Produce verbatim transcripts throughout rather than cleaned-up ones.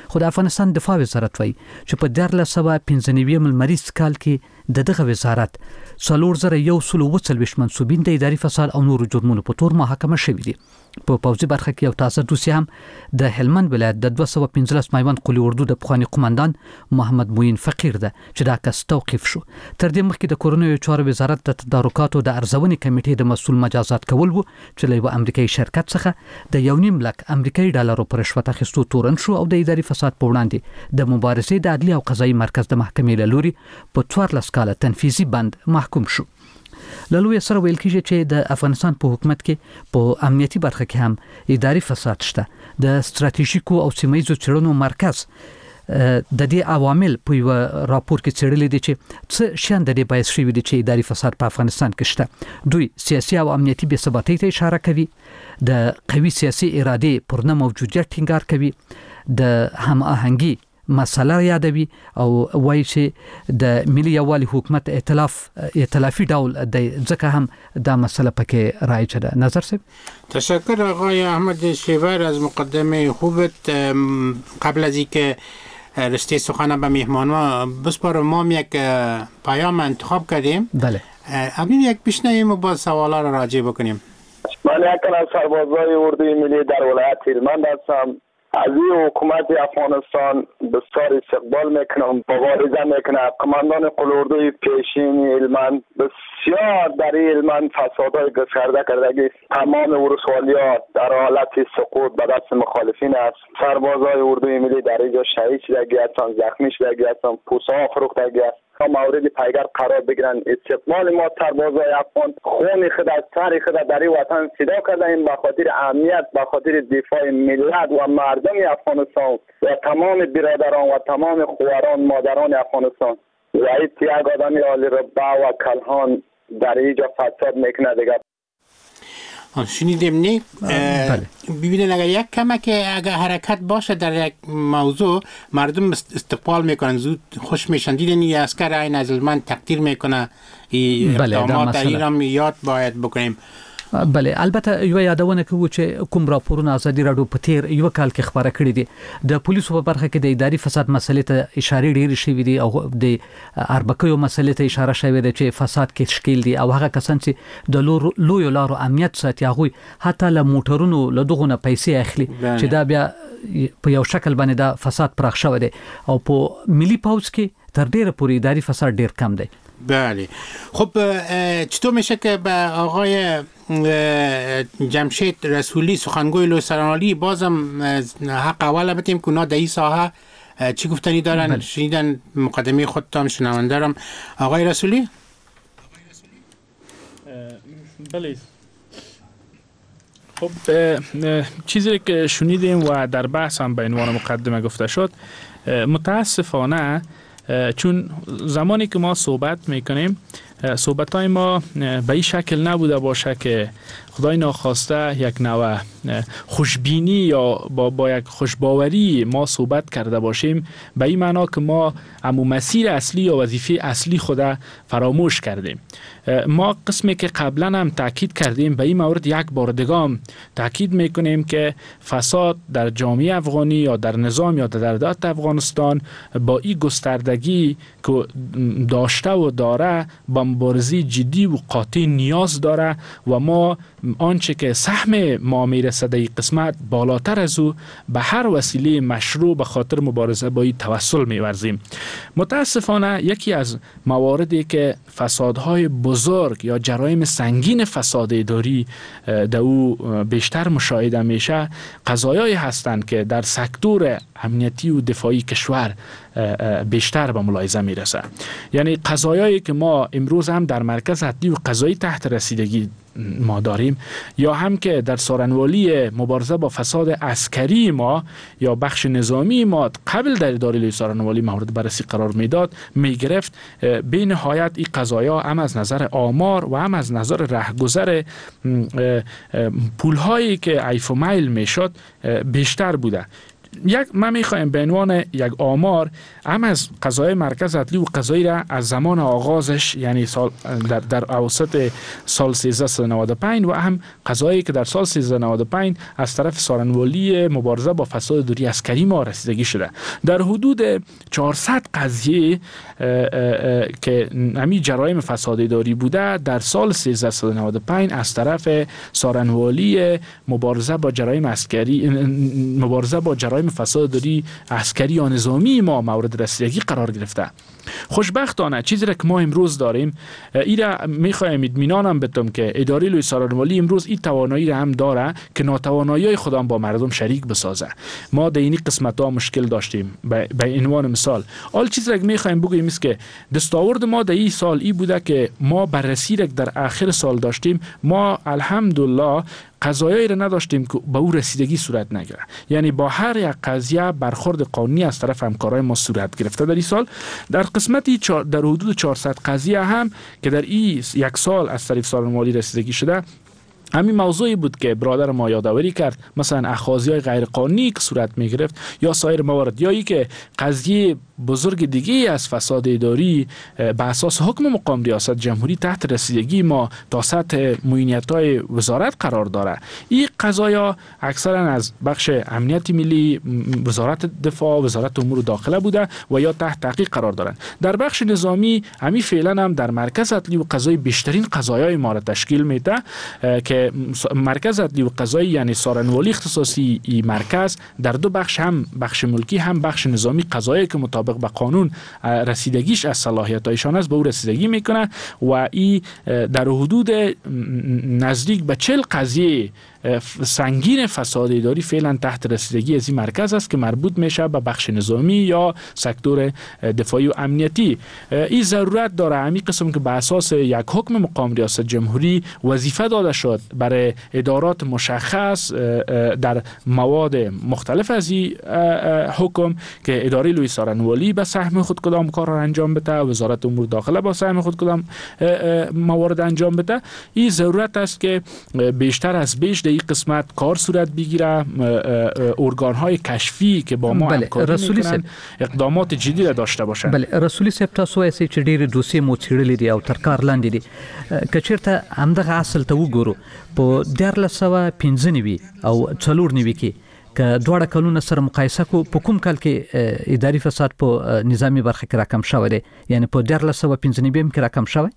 خو د افغانستان دفاع وزارت وایي چې په دیارلس سوه پنځه نوي لمریز کال کې د دغه وزارت څلور زره یو سل اووه څلوېښت منصوبین د اداري فساد او نورو جرمونو په تور محاکمه شوي دي. په پوځي برخه کې یو تازه دوسیه هم د هلمند ولایت د دوه سوه پنځلس میوند قلي اردو د پخواني قومندان محمد موین فقیر ده چې دا کس توقیف شو. تر دې مخکې د کورنیو چارو وزارت د تدارکاتو د ارزونې کمیټې د مسؤل مجازات کول وو چې له یو امریکایي شرکت څخه د یو نیم لک امریکایي ډالرو پر رشوت اخیستو تورن شو او د اداري فساد په وړاندې د مبارزې د عدلي او قضایي مرکز د محکمې له لوري په څوارلس کاله تنفیذي بند محکوم شو. له لوی سره ویل کیږي چې د افغانستان په حکومت کې په امنیتي برخه کې هم اداري فساد شته. د ستراتیژیکو او سیمایي څېړنو مرکز د دې عوامل په یو راپور کې څېړلي دي چې څه شان د دې باعث شوي دي چې اداري فساد په افغانستان کې شته. دوی سیاسي او امنیتي بې ثباتۍ ته اشاره کوي، د قوي سیاسي ارادې پر نه موجودیت ټینګار کوي، د هماهنګي مسله یادوي او وایي چې د ملي یووالي حکومت ائتلاف ائتلافي ډول د ځکه هم دا مسله پکې رایجه ده. نظر صاحب. تشکر آقای احمد شیور از مقدمه خوبت. قبل از اینکه رشته سخن به مهمانان بسپارم، ما یک پیام انتخاب کردیم. بله. همین یک پیشنهاد با سوالا را راجع بکنیم. من یک از سربازای اردوی ملی در ولایت هلمند هستم. از این حکومت افغانستان بسیار استقبال میکنم، مبارزه میکنه. کماندان قلوردوی پیشین هلمند بسیار در هلمند فسادهای گسترده کردگی، تمام ولسوالیات در حالت سقوط به دست مخالفین است. سربازای اردوی ملی در اینجا شهید شدگی هستند، زخمی شدگی هستند، پوسه ها فروختگی است. مورد پیگر قرار بگیرن. استقبال ما سربازای افغان خون خود از سر خود در این وطن فدا کردیم به خاطر امنیت، به خاطر دفاع ملت و مردم افغانستان و تمام برادران و تمام خواران مادران افغانستان. و این یک آدمی عالی رتبه و کلهان در اینجا فساد میکنه دیگه. شنیدیم نی؟ ببینید اگر یک کمک اگر حرکت باشه در یک موضوع مردم استقبال میکنن، زود خوش میشن. دیدن این اسکر این از من تقدیر میکنه. اقدامات در این هم یاد باید بکنیم. بله، البته یو یادونه کوي چې کوم راپورونه ازادي راډیو په تیر یو کال کې خبره کړې دي د پولیسو په برخه کې د اداري فساد مسلې ته اشاره ډېرې شوې دي او د اربکیو مسلې ته اشاره شوې ده چې فساد کې تشکیل دي او هغه کسان چې د لوی لارو امنیت ساتي هغه حتی له موټرونو له دغه نه پیسې اخلي چې دا بیا په یو شکل باندې دا فساد پراخ شوی دی او په ملي پاوز کې تر ډیره پورې اداري فساد ډیر کم دی. بله. خب چطور میشه که به آقای جمشید رسولی سخنگوی لوسرانالی بازم حق اول بدیم که اونا در این ساحه چی گفتنی دارن؟ بله. شنیدن مقدمه خودتان شنونده رم. آقای رسولی؟ بله. خب چیزی که شنیدیم و در بحث هم به عنوان مقدمه گفته شد، متاسفانه چون زمانی که ما صحبت میکنیم صحبت های ما به این شکل نبوده باشه که خدای ناخواسته یک نوع خوشبینی یا با, با یک خوشباوری ما صحبت کرده باشیم، به این معنا که ما امو مسیر اصلی یا وظیفه اصلی خود فراموش کردیم. ما قسمی که قبلا هم تاکید کردیم به این مورد یک بار دیگه هم تاکید میکنیم که فساد در جامعه افغانی یا در نظام یا در دولت افغانستان با این گستردگی که داشته و داره با مبارزه جدی و قاطع نیاز داره و ما آنچه که سهم ما میرسه در این قسمت بالاتر از او به هر وسیله مشروع به خاطر مبارزه با این توسل میورزیم. متاسفانه یکی از مواردی که فسادهای بزرگ یا جرایم سنگین فساد اداری در او بیشتر مشاهده میشه قضایایی هستند که در سکتور امنیتی و دفاعی کشور بیشتر به ملاحظه میرسه. یعنی قضایایی که ما امروز هم در مرکز عدلی و قضایی تحت رسیدگی ما داریم یا هم که در سارنوالی مبارزه با فساد عسکری ما یا بخش نظامی ما قبل در اداره سارنوالی مورد بررسی قرار میداد میگرفت، به نهایت این قضایا هم از نظر آمار و هم از نظر رهگذر پولهایی که عیف و میل میشد بیشتر بوده. یک ما میخوایم به عنوان یک آمار هم از قضای مرکز عدلی و قضایی را از زمان آغازش، یعنی سال در در اواسط سال سیزده نود و پنج و هم قضایی که در سال سیزده نود و پنج از طرف سارنوالی مبارزه با فساد اداری عسکری ما رسیدگی شده. در حدود چهارصد قضیه که همین جرایم فساد اداری بوده در سال سیزده نود و پنج از طرف سارنوالی مبارزه با جرایم عسکری مبارزه با جرایم فساد اداری عسکری یا نظامی ما مورد رسیدگی قرار گرفته. خوشبختانه چیزی را که ما امروز داریم، ایرا میخوایم اطمینانم بدم که اداره لوی سارنوالی امروز این توانایی را هم داره که ناتوانایی خودم با مردم شریک بسازه. ما در این قسمت ها مشکل داشتیم. به عنوان مثال اول چیزی را که میخوایم بگویم است که دستاورد ما در این سال ای بوده که ما بررسی را در آخر سال داشتیم، ما الحمدلله قضایایی را نداشتیم که به او رسیدگی صورت نگیره. یعنی با هر یک قضیه برخورد قانونی از طرف همکارای ما صورت گرفته در این سال. در قسمتی در حدود چهارصد قضیه هم که در این یک سال از طریق سارنوالی رسیدگی شده، همین موضوعی بود که برادر ما یادآوری کرد، مثلا اخاذی‌های غیر قانونی که صورت می گرفت یا سایر موارد، یا ای که قضیه بزرگ دیگه از فساد اداری به اساس حکم مقام ریاست جمهوری تحت رسیدگی ما تا سطح معینیت‌های وزارت قرار داره. این قضایا اکثرا از بخش امنیت ملی، وزارت دفاع، وزارت امور داخله بوده و یا تحت تحقیق قرار دارند. در بخش نظامی همین فعلا هم در مرکز عدلی و قضایی بیشترین قضایای ما را تشکیل میده که مرکز عدلی و قضایی یعنی سارنوالی اختصاصی ای مرکز در دو بخش، هم بخش ملکی هم بخش نظامی، قضایی که مطابق به قانون رسیدگیش از صلاحیت‌هایشان است به او رسیدگی میکنه و ای در حدود نزدیک به چهل قضیه سنگین فساد اداری فعلا تحت رسیدگی از این مرکز است که مربوط میشه به بخش نظامی یا سکتور دفاعی و امنیتی. این ضرورت داره همین قسم که به اساس یک حکم مقام ریاست جمهوری وظیفه داده شد برای ادارات مشخص در مواد مختلف از این حکم که اداره لوی سارنوالی به سهم خود کدام کار را انجام بده، وزارت امور داخله با سهم خود کدام موارد انجام بده. این ضرورت است که بیشتر از بیش در این قسمت کار صورت بگیره، ارگان‌های کشفی که با ما همکاری میکنن اقدامات جدی را داشته باشند. بله رسولي صاحب تاسو یې چې ډېر دوسیې مو څېړلې دي او تر کار لاندې دي، که چېرته همدغه اصل ته وګورو په دیارلس سوه پنځه نوي او څلور نوي کې که دواړه کلونه سره مقایسه کو په کوم کال کې اداري فساد په نظامی برخه کې راکم شوی دی؟ یعنی په دیارلس سوه پنځه نوي کې راکم شوی؟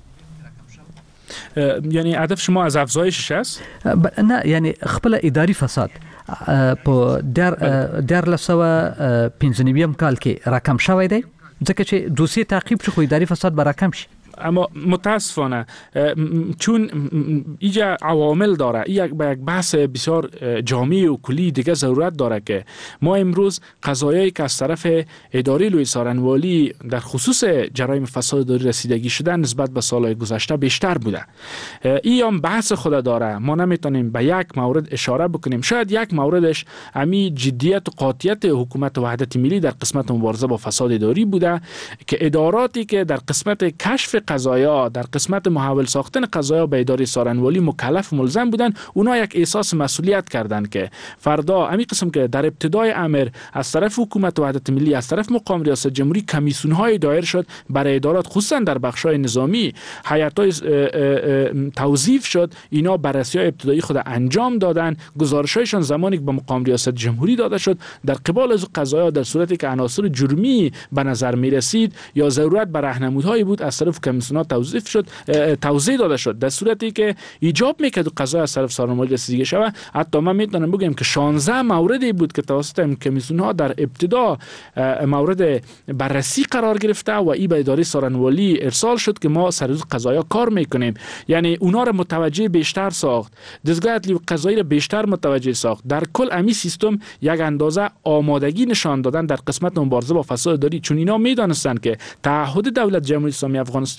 یعنی هدف شما از افزایشش است؟ نه، یعنی خپل اداري فساد په دیارلس سوه پنځه نوي کال کې راکم شوی دی، ځکه چې دوسیه تعقیب شو خو اداري فساد به راکم شي. اما متاسفانه چون اینجا عوامل داره، این یک به یک بحث بسیار جامع و کلی دیگه ضرورت داره که ما امروز قضایایی که از طرف اداره لوی سارنوالی در خصوص جرایم فساد اداری رسیدگی شدن نسبت به سالهای گذشته بیشتر بوده. این هم بحث خود داره، ما نمیتونیم به یک مورد اشاره بکنیم. شاید یک موردش امی جدیت و قاطعیت حکومت وحدت ملی در قسمت مبارزه با فساد اداری بوده که اداراتی که در قسمت کشف قضایا، در قسمت محول ساختن قضایا به اداره سارنوالی مکلف ملزم بودن، اونا یک احساس مسئولیت کردند که فردا همین قسم که در ابتدای امر از طرف حکومت وحدت ملی، از طرف مقام ریاست جمهوری کمیسیون های دایر شد برای ادارات، خصوصا در بخش های نظامی هیئت‌های توظیف شد، اینا بررسی های ابتدایی خود انجام دادن، گزارش‌هایشان زمانی که به مقام ریاست جمهوری داده شد در قبال از قضایا در صورتی که عناصر جرمی به نظر می رسید یا ضرورت بر راهنمودهایی بود از طرف کمیسیون‌ها توظیف شد، توضیح داده شد، در صورتی که ایجاب میکرد قضا از طرف سارنوالی رسیدگی شود. حتی من میتونم بگم که شانزده موردی بود که توسط کمیسیون‌ها در ابتدا مورد بررسی قرار گرفته و ای به اداره سارنوالی ارسال شد که ما سر روز قضایا کار میکنیم. یعنی اونا را متوجه بیشتر ساخت، دستگاه عدلی و قضایی را بیشتر متوجه ساخت. در کل امی سیستم یک اندازه آمادگی نشان دادن در قسمت مبارزه با فساد اداری، چون اینا میدانستند که تعهد دولت جمهوری اسلامی افغانستان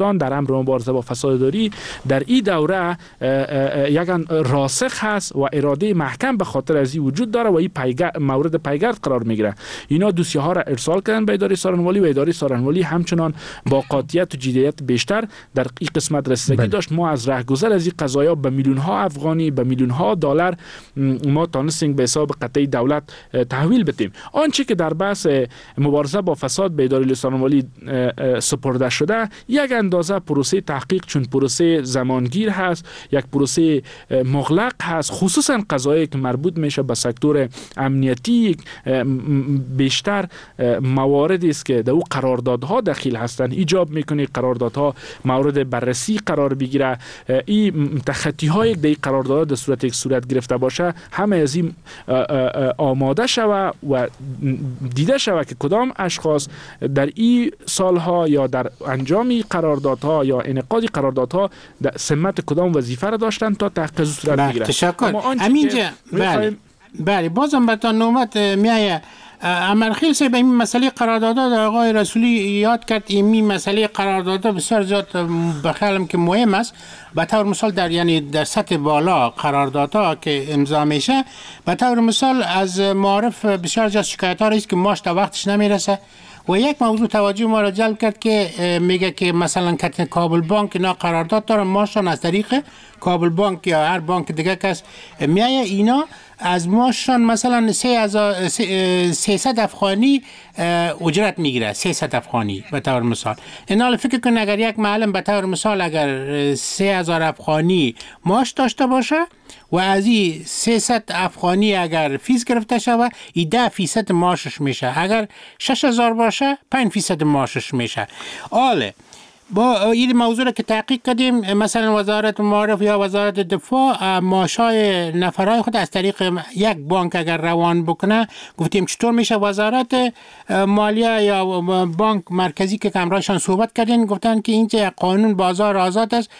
افغانستان در امر مبارزه با فساد اداری در این دوره یک راسخ هست و اراده محکم به خاطر از این وجود داره و این پیگرد مورد پیگرد قرار میگیره. اینا دوسیه ها را ارسال کردن به اداره سارنوالی و اداره سارنوالی همچنان با قاطعیت و جدیت بیشتر در این قسمت رسیدگی داشت. ما از راهگذر از این قضایا به میلیون ها افغانی به میلیون ها دلار ما تانستیم به حساب قطعی دولت تحویل بدیم. آنچه که در بحث مبارزه با فساد به اداره سارنوالی سپرده شده یک اندازه پروسه تحقیق چون پروسه زمانگیر هست، یک پروسه مغلق هست، خصوصا قضایی که مربوط میشه به سکتور امنیتی بیشتر مواردی است که در او قراردادها دخیل هستند ایجاب میکنه قراردادها مورد بررسی قرار بگیره. این تخطی های در قراردادها در صورت یک صورت گرفته باشه همه از این آماده شوه و دیده شوه که کدام اشخاص در این سالها یا در انجام قراردادها یا انعقاد قراردادها در سمت کدام وظیفه را داشتن تا تحقیق صورت بگیره. تشکر. همینجا بله بله بازم براتون نوبت میایه. امرخیل صاحب این مسئله قراردادها آقای رسولی یاد کرد. این مسئله قراردادها بسیار زیاد بخیالم که مهم است. به طور مثال در یعنی در سطح بالا قراردادها که امضا میشه به طور مثال از معارف بسیار زیاد شکایت ها است که ماش تا وقتش نمیرسه و یک موضوع توجه ما را جلب کرد که میگه که مثلا کتن کابل بانک اینا قرارداد دارن ماشون از طریق کابل بانک یا هر بانک دیگه کس میایه اینا از ماشون مثلا سیصد افغانی اجرت میگیره سیصد افغانی به طور مثال. اینا فکر کن اگر یک معلم به طور مثال اگر سه هزار افغانی ماش داشته باشه و از این سیصد افغانی اگر فیس گرفته شوه ای ده فیصد معاشش میشه. اگر شش هزار باشه پنج فیصد معاشش میشه. آله با این موضوع را که تحقیق کردیم مثلا وزارت معارف یا وزارت دفاع معاشای نفرای خود از طریق یک بانک اگر روان بکنه گفتیم چطور میشه. وزارت مالیه یا بانک مرکزی که کمرایشان صحبت کردین گفتن که اینجا قانون بازار آزاد است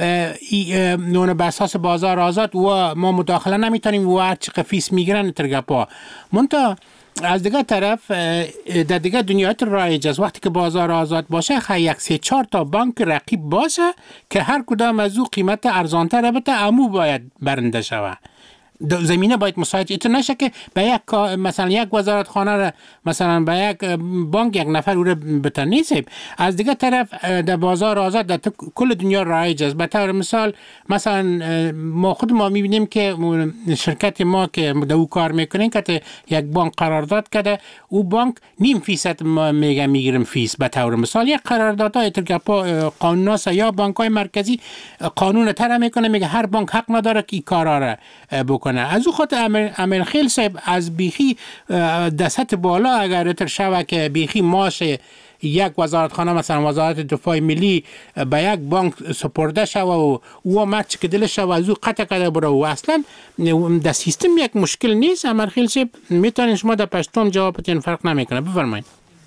نون به اساس بازار آزاد و ما مداخله نمیتونیم و هر چقدر فیس میگیرن ترگپا منتها از دیگه طرف در دیگه دنیای رایج است وقتی که بازار آزاد باشه خیلی یک سه چهار تا بانک رقیب باشه که هر کدام از او قیمت ارزانتر بده امو باید برنده شوه. زمینه باید مساعد ایت نشه که به یک مثلا یک وزارت خانه را مثلا به یک بانک یک نفر او را بتن نیست. از دیگه طرف در بازار آزاد در کل دنیا رایج است. به طور مثال مثلا ما خود ما میبینیم که شرکت ما که در او کار میکنیم که یک بانک قرارداد کرده او بانک نیم فیصد میگه میگیرم فیس. به طور مثال یک قرارداد های قانوناس یا بانک های مرکزی قانون تر میکنه میگه هر بانک حق نداره که این کارا را بکنه. از او خود امرخیل صاحب از بیخی دست بالا اگر اتر شوه که بیخی ماش یک وزارتخانه مثلا وزارت دفاع ملی به یک بانک سپرده شوه و او مرچ که دلش شوه از او قطع کرده بره و اصلا در سیستم یک مشکل نیست. امرخیل صاحب میتونین شما در پشتون جوابتون فرق نمیکنه. بفرمایید.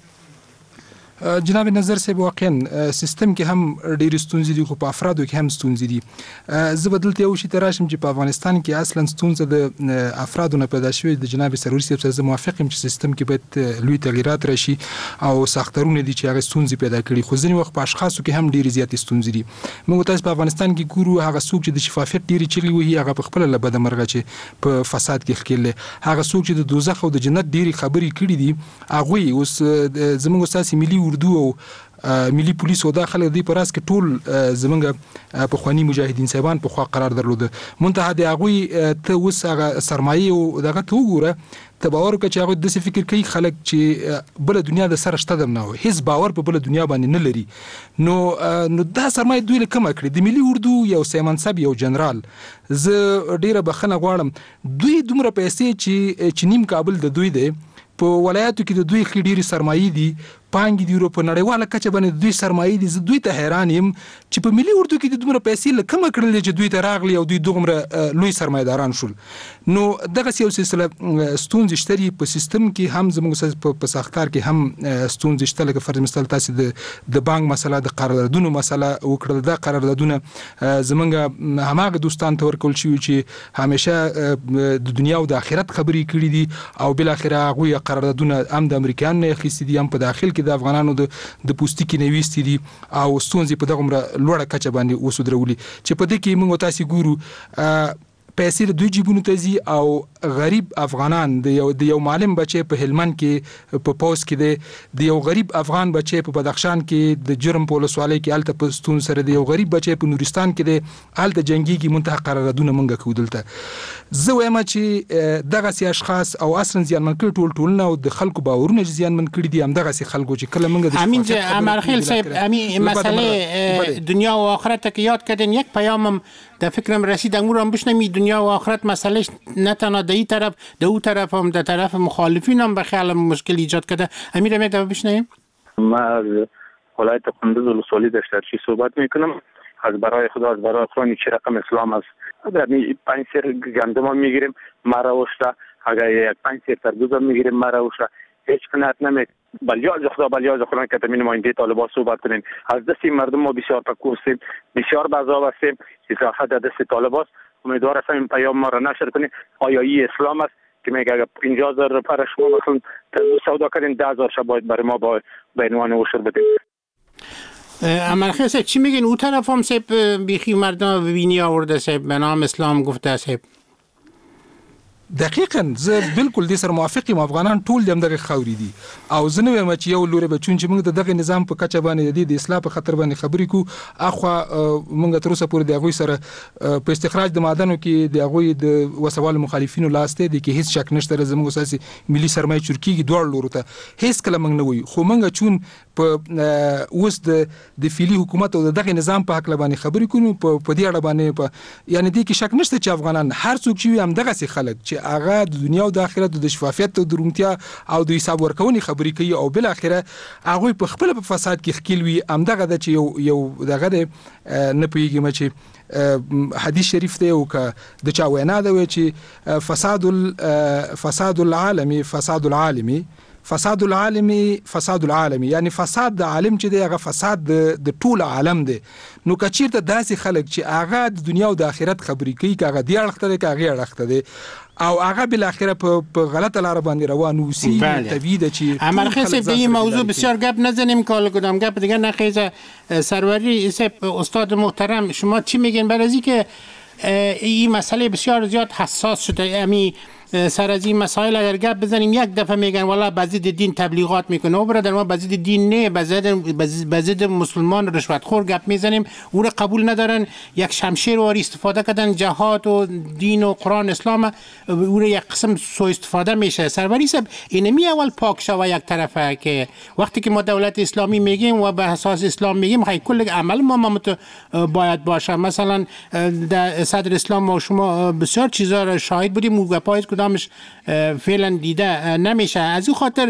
جناب نظر صاحب واقعا سیستم کې هم ډېر ستونزې دي خو په افرادو کې هم ستونزې دي. زه به دلته یو شي ته راشم چې په افغانستان کې اصلا ستونزه د افرادو نه پیدا شوې د جناب سرور صاحب سره زه موافق یم چې سیستم کې باید لوی تغییرات راشي او ساختارونه دي چې هغه ستونزې پیدا کړي خو ځینې وخت په اشخاصو کې هم ډېرې زیاتې ستونزې دي. موږ تاسو په افغانستان کې ګورو هغه څوک چې د شفافیت ډېرې چغې وهي هغه په خپله له بده مرغه چې په فساد کې ښکېل دی. هغه څوک چې د دوزخ او د جنت ډېرې خبرې کړي دي هغوی اوس زموږ ستاسې ملي اردو او ملي پولیس او داخله دی پراس کې ټول زمونږ په خواني مجاهدین صاحبان په خوا قرار درلوده. منتها د هغه ته اوس هغه سرمایه او دغه ته وګوره ته باور وکړه چې هغه د څه فکر کوي خلک چې بل دنیا د سره شته دم نه وي هیڅ باور په بل دنیا باندې نه لري. نو نو دا سرمایه دوی له کومه کړی د ملي اردو یو سیمنصب یو جنرال زه ډیره بخنه غواړم دوی دومره پیسې چې چې نیم کابل د دوی دی په ولایتو کې د دوی خېډيري سرمایي دي پانګې دی په نړیواله کچه باندې دوی سرمایي دي. زه دوی ته حیران یم چې په ملي اردو کې د دومره پیسې له کومه کړلې چې دوی ته راغلي او دوی دومره لوی سرمایداران شول. نو دغه یو سلسله ستونزې شته دي په سیستم کې هم زموږ په ساختار کې هم ستونزې شته لکه فرض مثال تاسو د د بانک مسله د قراردادونو مسله وکړل. دا قراردادونه زموږ هماغه دوستان ته ورکول شوي چې همیشه د دنیا او د آخرت خبرې کړې دي او بل اخره هغه قراردادونه هم د امریکایانو نه اخیستي دي هم په داخل کې د افغانانو د د پوستکي نويستي دي او ستونزې په دغه لوړه کچه باندې وسودرولي چې په دې کې موږ تاسو ګورو پیسې د دوی جیبونو ته ځي او غریب افغانان د یو د یو معلم بچي په هلمند کې په پوس کې دی د یو غریب افغان بچي په بدخشان کې د جرم په ولسوالۍ کې الته په ستون سره د یو غریب بچي په نورستان کې دی الته جنگي کې منتهى قراردادونه منګه کودلته زه وایم چې دغه سي اشخاص او اصلا زیانمن کړي ټول ټولنه او د خلکو باورونه زیانمن کړي دي هم دغه سي خلکو چې کله منګه د امین جه امرخیل صاحب امین مسئله دنیا و آخرت که یاد کردین یک پیامم در فکرم رسید امور هم بشنمی دنیا و آخرت مسئلهش نه تنها در این طرف در اون طرف هم در طرف مخالفین هم به خیال مشکل ایجاد کرده. امیر هم یک دفعه بشنیم. ما از ولایت قندوز ولسوالی دشترچی صحبت میکنم. از برای خدا از برای قرآن چه رقم اسلام است. در پنج سیر گندم هم میگیریم مرا وشتا اگر یک پنج سیر تربوز هم میگیریم مرا وشتا هیچ قناعت نمی بلیاز خدا بلیاز خدا که تمین نماینده طالبان صحبت کنیم از دست مردم ما بسیار پکوستیم بسیار بعضا هستیم اضافه در دست طالبان امیدوار هستم این پیام ما را نشر کنیم آیا این اسلام است که میگه اگر پنجاه هزار پر شما مثلا سودا کردین ده هزار شب باید برای ما با بینوان وشر بدیم. امرخیل صاحب چی میگین اون طرف هم صاحب بیخی مردم ببینی آورده صاحب به نام اسلام گفته صاحب؟ دقیقاً زه بالکل دې سره موافق یم افغانان ټول د همدغه خاورې دي او زه نه وایم چې یو لوري به چون چې موږ د دغه نظام په کچه باندې د اصلاح په خطر باندې خبرې کوو اخوا موږ تر اوسه پورې د هغوی سره په استخراج د معدنو کې د هغوی د وسوال مخالفینو لاس دی کې هیڅ شک نشته زموږ اساسي ملي سرمایه چورکیږي دوړ لورو ته هیڅ کله موږ نه وایو خو موږ چون په اوس د د فعلی حکومت او دغه نظام په حق باندې خبرې کوو په دې اړه باندې په یعنی دې کې شک نشته چې افغانان هر څوک چې هم دغه سي خلک چې هغه د دنیا او د آخرت د شفافیت او درونتیا او د حساب ورکونې خبرې کوي او بل اخره هغه په خپل په فساد کې خکیل وي امدغه د چې یو یو دغه نه پیږي چې حدیث شریف دی او که د چا وینا ده چې فساد فساد العالمي فساد العالمي فساد العالمي فساد العالمي یعنی فساد د عالم چې دی هغه فساد د ټول عالم دی نو کچیرته داسې خلک چې هغه د دنیا او د آخرت خبرې کوي هغه دی اړخته دی هغه اړخته دی او هغه بل اخره په غلطه لار باندې روان وسی طبیعي ده چې امرخیل صاحب به این موضوع بسیار گپ نزنیم که حالا کدام گپ دیگه نخیزه سروری استاد محترم شما چی میگین برای از اینکه این مسئله بسیار زیاد حساس شده امی سر از این مسائل اگر گپ بزنیم یک دفعه میگن والا بزید دین تبلیغات میکنه و برادر ما بزید دین نه بزید بزید مسلمان رشوتخور گپ میزنیم او را قبول ندارن یک شمشیر واری استفاده کردن جهاد و دین و قرآن اسلام او را یک قسم سوء استفاده میشه سروری صاحب اینمی اول پاک شوه یک طرفه که وقتی که ما دولت اسلامی میگیم و به اساس اسلام میگیم خیلی کل عمل ما ما باید باشه مثلا در صدر اسلام و شما بسیار چیزا را شاهد بودیم و پایز کدامش فعلا دیده نمیشه از این خاطر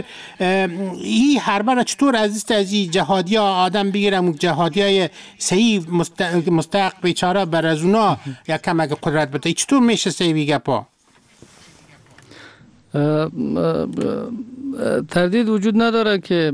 این حربه را چطور از از جهادی ها آدم بگیرم جهادی های صحیح مستحق بیچاره بر از اونا یک کمک قدرت بده چطور میشه صحیح بگه پا تردید وجود نداره که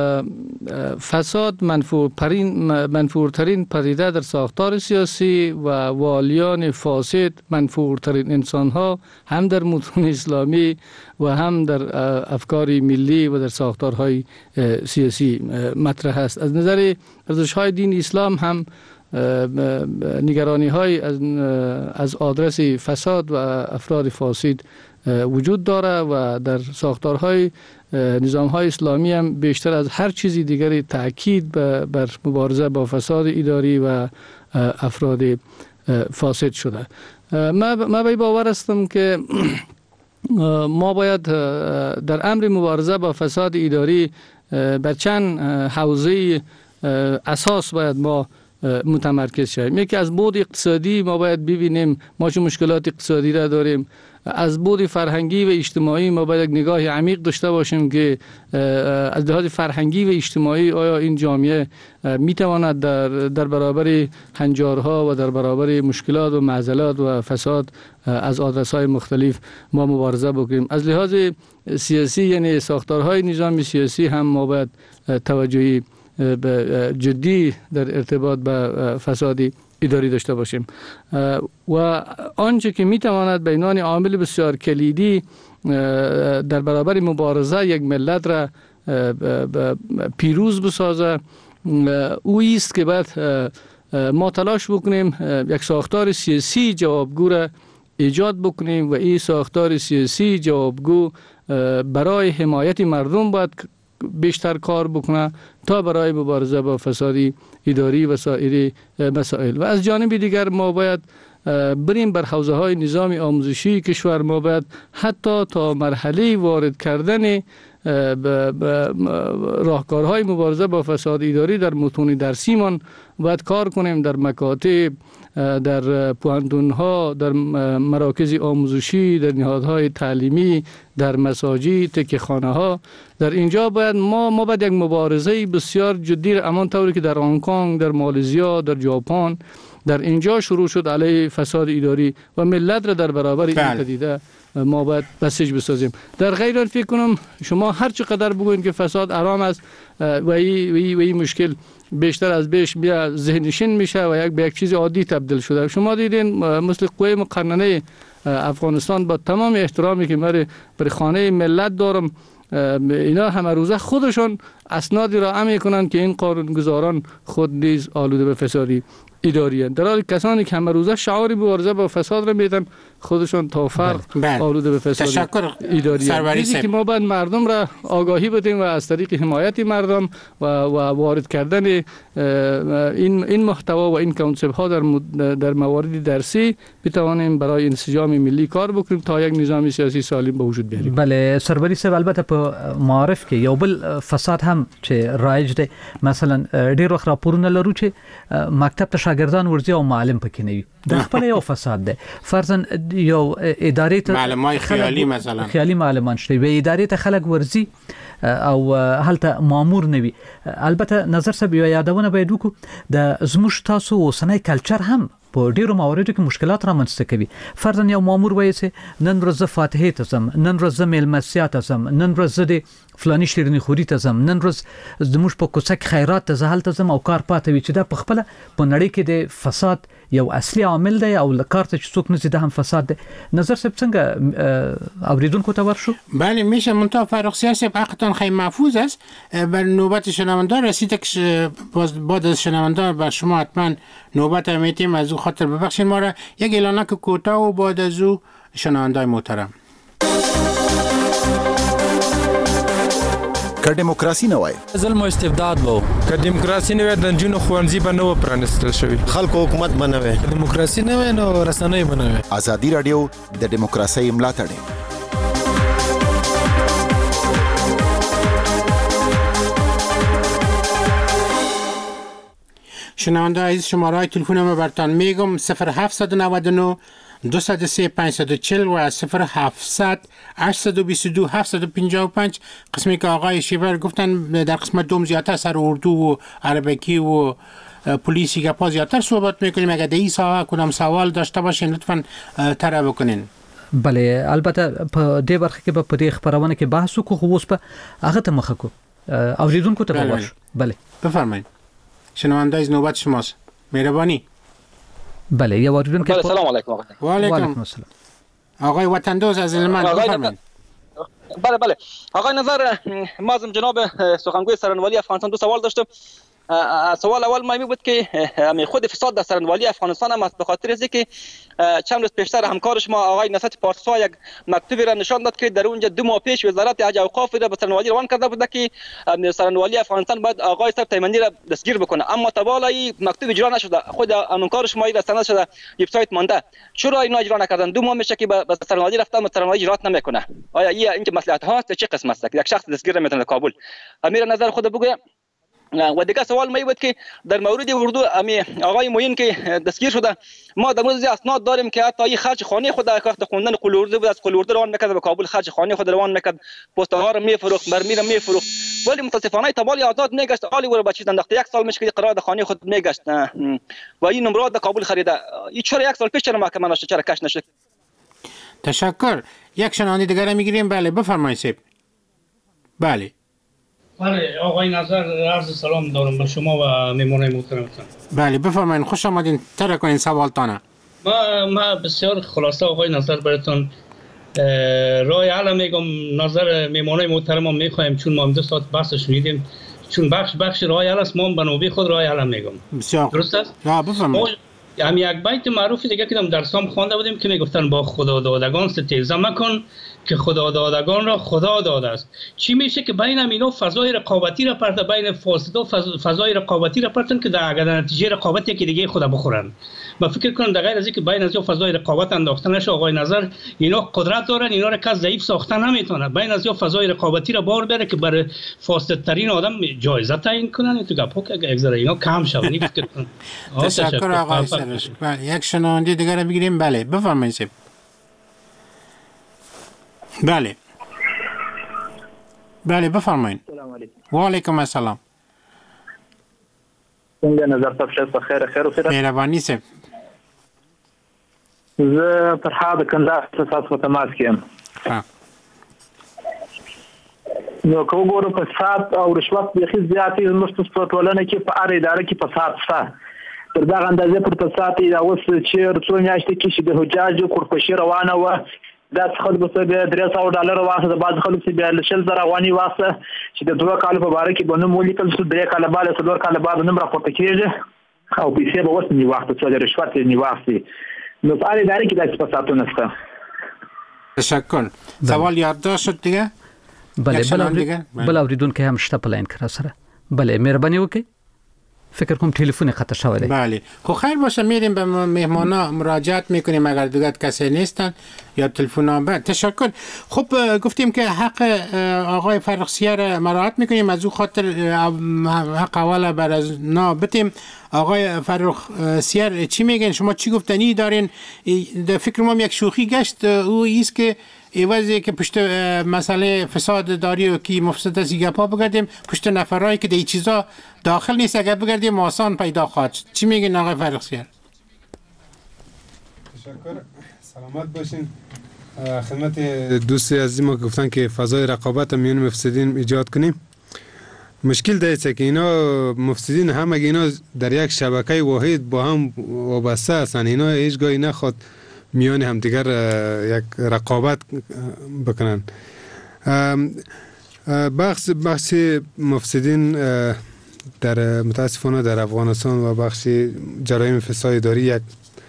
فساد منفورترین پدیده در ساختار سیاسی و والیان فاسد منفورترین انسانها هم در متون اسلامی و هم در افکار ملی و در ساختارهای سیاسی مطرح است. از نظر ارزش‌های دین اسلام هم نگرانی های از, از آدرس فساد و افراد فاسد وجود داره و در ساختارهای نظامهای اسلامی هم بیشتر از هر چیزی دیگری تأکید بر مبارزه با فساد اداری و افراد فاسد شده. ما به باور هستم که ما باید در امر مبارزه با فساد اداری بر چند حوزه اساس باید ما متمرکز شویم. یکی از بعد اقتصادی ما باید ببینیم ما چه مشکلات اقتصادی را داریم. از بعد فرهنگی و اجتماعی ما باید یک نگاه عمیق داشته باشیم که از لحاظ فرهنگی و اجتماعی آیا این جامعه میتواند در در برابر هنجارها و در برابر مشکلات و معضلات و فساد از آدرس‌های مختلف ما مبارزه بکنیم. از لحاظ سیاسی یعنی ساختارهای نظام سیاسی هم ما باید توجهی جدی در ارتباط به فساد اداری داشته باشیم و آنچه که میتواند به عنوان عامل بسیار کلیدی در برابر مبارزه یک ملت را پیروز بسازه. او است که بعد ما تلاش بکنیم یک ساختار سیاسی جوابگو را ایجاد بکنیم و این ساختار سیاسی جوابگو برای حمایت مردم باید بیشتر کار بکنه تا برای مبارزه با فساد اداری و سایر مسائل. و از جانب دیگر ما باید بریم بر حوزه های نظام آموزشی کشور. ما باید حتی تا مرحله وارد کردن راهکارهای مبارزه با فساد اداری در متون درسیمان باید کار کنیم، در مکاتب، در پوهنتون‌ها، در مراکز آموزشی، در نهادهای تعلیمی، در مساجد، تکیه‌خانه‌ها. در اینجا باید ما ما باید یک مبارزه بسیار جدی، همان طوری که در هنگ کنگ، در مالزیا، در ژاپن در اینجا شروع شد علیه فساد اداری و ملت را در برابر این پدیده ما باید بسیج بسازیم. در غیر آن فکر کنم شما هر چقدر بگوین که فساد حرام است و این و این مشکل بیشتر از بیش بیا ذهنشین میشه و یک به یک چیز عادی تبدیل شده. شما دیدین مثل قوه مقننه افغانستان با تمام احترامی که من بر خانه ملت دارم، اینا همه روزه خودشون اسنادی را عمل کنند که این قانونگذاران خود نیز آلوده به فسادی اداری هستند، در حالی که که همه روزه شعاری مبارزه با فساد را میدن خودشون تا فرق آلوده به فساد اداری هستند. که ما باید مردم را آگاهی بدیم و از طریق حمایت مردم و, و وارد کردن این این محتوا و این کانسپت ها در در موارد درسی بتوانیم برای انسجام ملی کار بکنیم تا یک نظام سیاسی سالم به وجود بیاریم. بله سربری صاحب، البته په معارف کې یو بل فساد هم چې رایج دی، مثلا ډیر وخت راپورونه لرو چې مکتب ته شاګردان ورځي او معلم پکې نه وي. د خپل یو فساد دی، فرضاً یو ادارې ته معلمای خیالي مثلا خیالي معلمان شته وي، ادارې ته خلک ورځي او هلته مامور نه وي. البته نظر صاحب یو یادونه باید وکړو د زموږ تاسو اوسنی کلچر هم په ډیرو مواردو کې مشکلات رامنځته کوي. فرضاً یو مامور وایي چې نن ورځ فاتحه ته ځم، نن ورځ میلمستیا ته ځم، نن ورځ د فلانی شیرینی خوري ته ځم، نن ورځ زموږ په کوڅه کې خیرات ته ځهل ته ځم او کار پاتې وي، چې دا په خپل په نړۍ کې د فساد یو اصلي عامل دی او کار ته چې څوک نه زیاده هم فساد دی. نظر صاحب څنګه اوریدونکو ته ورشو؟ بله میشه منتها فرخ سیاسی حقیقتا خیلی محفوظ است. بر نوبت شنوندار رسید که بعد از شنوندار بر شما حتما نوبت امیتیم از او خاطر ببخشید ما را یک اعلانه که کوتاه و بعد از او شنوندای محترم. که دموکراسي نه وای ظلم او استبداد وو، که دموکراسي نه وای د جنونو خوانځي به نو پرانستل شوی، خلکو حکومت بنوي، دموکراسي نه وای نو رسنۍ بنوي. ازادي رادیو د دموکراسي ملاتړ. شنونده عزیز شماره های تلفن ما براتون میگم صفر هفت نه نه دو صفر سه پنج چهار صفر و صفر هفت هشت دو دو هفت پنج پنج. قسمی که آقای شیور گفتن در قسمت دوم زیادتر سر اردو و عربکی و پلیسی که پا زیادتر صحبت میکنیم. اگر در این ساحه کدام سوال داشته باشین لطفاً طرح بکنین. بله البته په دې برخه کې به په دې خبرونه کې بحث وکړو، خو اوس په هغه ته مخه کو اوریدونکو ته باور. بله بفرمایید. شنونده از نوبت شماست. مهربانی. بله یه واردون که سلام علیکم. و علیکم السلام. آقای وطندوز از علمان بفرمایید. بله بله آقای نظر مازم جناب سخنگوی سرانوالی افغانستان دو سوال داشتم. سوال اول مهمی بود که خود فساد در سرانوالی افغانستان هم است، به خاطر اینکه چند روز پیشتر همکارش ما آقای نصرت پارسا یک مکتوبی را نشان داد که در اونجا دو ماه پیش وزارت حج و اوقاف را به سرانوالی روان کرده بود که سرانوالی افغانستان باید آقای صاحب تیمنی را دستگیر بکنه، اما تبالا مکتوب اجرا نشده. خود همکارش ما را سند شده وبسایت مانده. چرا اینا اجرا نکردن؟ دو ماه میشه که به سرانوالی رفتن و سرانوالی اجرات نمیکنه. آیا این که مصلحت هاست چه قسم است؟ یک شخص دستگیر میتونه کابل. امیر نظر خود بگویم. و دیگه سوال می بود که در مورد اردو امی آقای موین که دستگیر شده، ما در مورد اسناد داریم که حتی این خرج خانه خود وقت خوندن قول اردو بود از قول اردو روان میکرد به کابل، خرج خانه خود روان میکرد، پوسترها رو میفروخت، مرمی رو میفروخت، ولی متاسفانه تبالی آزاد میگشت. عالی ور بچی انداخته یک سال میشه که قرار خانه خود میگشت و این نمرات در کابل خریده. این چرا یک سال پیش چرا محکمه نشد، چرا کش نشد؟ تشکر. یک شنونده دیگر میگیریم. بله بفرمایید سیب. بله بله آقای نظر عرض سلام دارم به شما و میمونای محترمتان. بله بفرمایید، خوش آمدین. طرح کنین سوالتانه. ما ما بسیار خلاصه آقای نظر براتون رای حل میگم نظر میمانای محترم هم میخوایم، چون ما هم دو ساعت بحث شنیدیم، چون بخش بخش رای حل است، ما هم به نوبه خود رای حل میگم. بسیار درست است؟ نه بفرمایید. هم یک بیت معروفی دیگه که در سام خوانده بودیم که میگفتن با خدا دادگان ستیزه مکن که خدا دادگان را خدا داده است. چی میشه که بین اینا فضای رقابتی را پرت، بین فاسدا فضای رقابتی را پرتن که در اگر نتیجه رقابتی که دیگه خدا بخورن. من فکر کنم در غیر از اینکه بین از فضای رقابت انداخته نشه، آقای نظر اینا قدرت دارن، اینا را کس ضعیف ساختن نمیتونه. بین از فضای رقابتی را بار بره که برای فاسدترین آدم جایزه تعیین کنن، تو گپا که اگزره اینا کم شون. فکر کنم. تشکر آقای سرش. یک شنونده دیگه رو بگیریم. بله بفرمایید. بله بله بفرمایید. سلام علیکم. و علیکم السلام. څنګه نظر تاسو په خیر خیر اوسه. مهرباني سه. زه فرحاد کندهار څخه تاسو ته ماس کیم. ها. نو کوم ګورو په فساد او رشوت به خي زیاتې مستس په ټولنه کې په اړه اداره کې فساد شته. تر دا اندازې پر فساد دا اوس چې څو میاشتې کې چې د حجاج کورپشي روانه و، دا خلکو څخه به درې سوه ډالر واخه، د بعض خلکو څخه به شل زره افغاني واخه چې د دوه کال په باره کې بنو مولیکل څو درې کال بعد څلور کال بعد نوم راپورته کیږي او پیسې به وسه نی وخت څو د رشوت نی وخت نو په اړه داري کې د فسادونه نشته. تشکر. سوال یادداشت شد دیگه؟ بله بله بله اوریدونکو هم شته په لاین کرا سره. بله مهرباني وکړئ. فکر کنم تلفن خط شوه دی. بله خب خیر باشه، میریم به مهمانا مراجعت میکنیم اگر دیگه کسی نیستن یا تلفن ها. تشکر. خب گفتیم که حق آقای فرخزیه مراعات میکنیم، از او خاطر حق اول بر از نا بتیم. آقای فرخزیه چی میگن؟ شما چی گفتنی دارین؟ در فکر ما یک شوخی گشت او ایست که ایوازی که پشت مسئله فساد داری و کی مفسد از گپا بگردیم، پشت نفرایی که دی چیزا داخل نیست اگر بگردیم آسان پیدا خواهد. چی میگین آقای فرخزیه؟ تشکر. سلامت باشین. خدمت دوست عزیز ما گفتن که فضای رقابت میان مفسدین ایجاد کنیم. مشکل دیسته که اینا مفسدین همه اینا در یک شبکه واحد با هم وابسته هستن، اینا هیچگاهی نخواد میان همدیگر یک رقابت بکنن. بخش بخش مفسدین در متاسفانه در افغانستان و بخش جرایم فساد اداری یک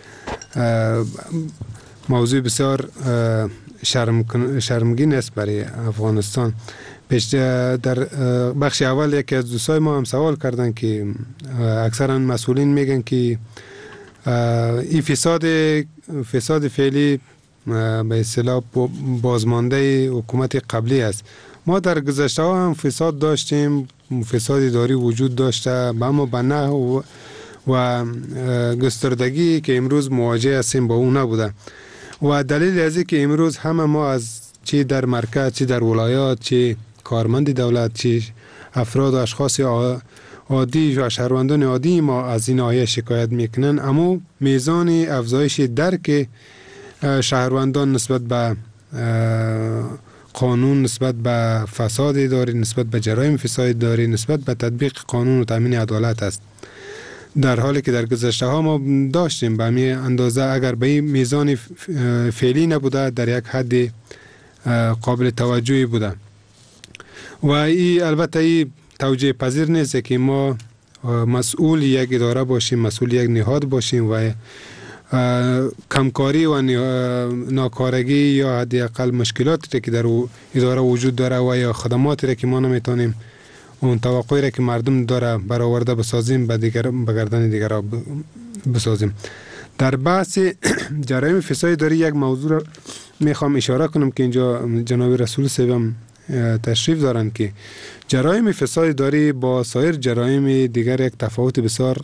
موضوع بسیار شرم شرمگین است برای افغانستان. در بخش اول یکی از دوستای ما هم سوال کردن که اکثرا مسئولین میگن که این فساد فساد فعلی به اصطلاح بازمانده حکومت قبلی است. ما در گذشته ها هم فساد داشتیم، فساد اداری وجود داشته، اما به نحو و گستردگی که امروز مواجه هستیم با اون نبوده. و دلیل از این که امروز همه ما از چی در مرکز، چی در ولایات، چی کارمند دولت، چی افراد و اشخاص عادی و شهروندان عادی ما از این آیه شکایت میکنن، اما میزان افزایش درک شهروندان نسبت به قانون، نسبت به فساد اداری، نسبت به جرایم فساد اداری، نسبت به تطبیق قانون و تامین عدالت است. در حالی که در گذشته ها ما داشتیم به همین اندازه، اگر به این میزان فعلی نبوده در یک حد قابل توجهی بوده. و این البته این توجیه پذیر نیست که ما مسئول یک اداره باشیم، مسئول یک نهاد باشیم و کمکاری و ناکارگی یا حداقل مشکلاتی که در اداره وجود داره و یا خدماتی را که ما نمیتونیم اون توقعی را که مردم داره برآورده بسازیم به دیگر به گردن دیگر بسازیم. در بحث جرایم فساد اداری یک موضوع را میخوام اشاره کنم که اینجا جناب رسول سیبم تشریف دارن که جرایم فساد اداری با سایر جرایم دیگر یک تفاوت بسیار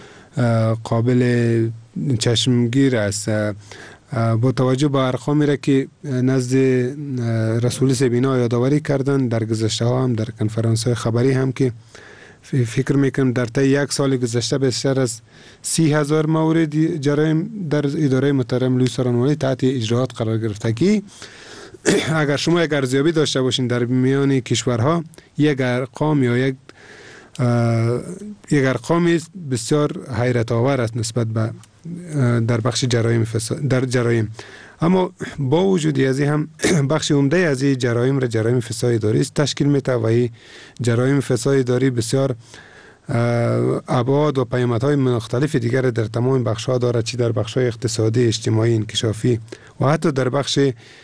قابل چشمگیر است. با توجه به ارقامی را که نزد رسول سیبینا یادآوری کردن در گذشته ها هم در کنفرانس های خبری هم که فکر میکنم در طی یک سال گذشته بیشتر از سی هزار مورد جرایم در اداره محترم لوی سارنوالی تحت اجراات قرار گرفته که اگر شما یک ارزیابی داشته باشین در میان کشورها یک ارقام یا یک یک ارقام بسیار حیرت آور است نسبت به در بخش جرایم فساد در جرایم. اما با وجود از این هم بخش عمده از این جرایم را جرایم فساد اداری تشکیل میده و این جرایم فساد اداری بسیار ابعاد و پیامدهای مختلف دیگر در تمام بخش‌ها دارد، چی در بخش‌های اقتصادی، اجتماعی، انکشافی و حتی در بخش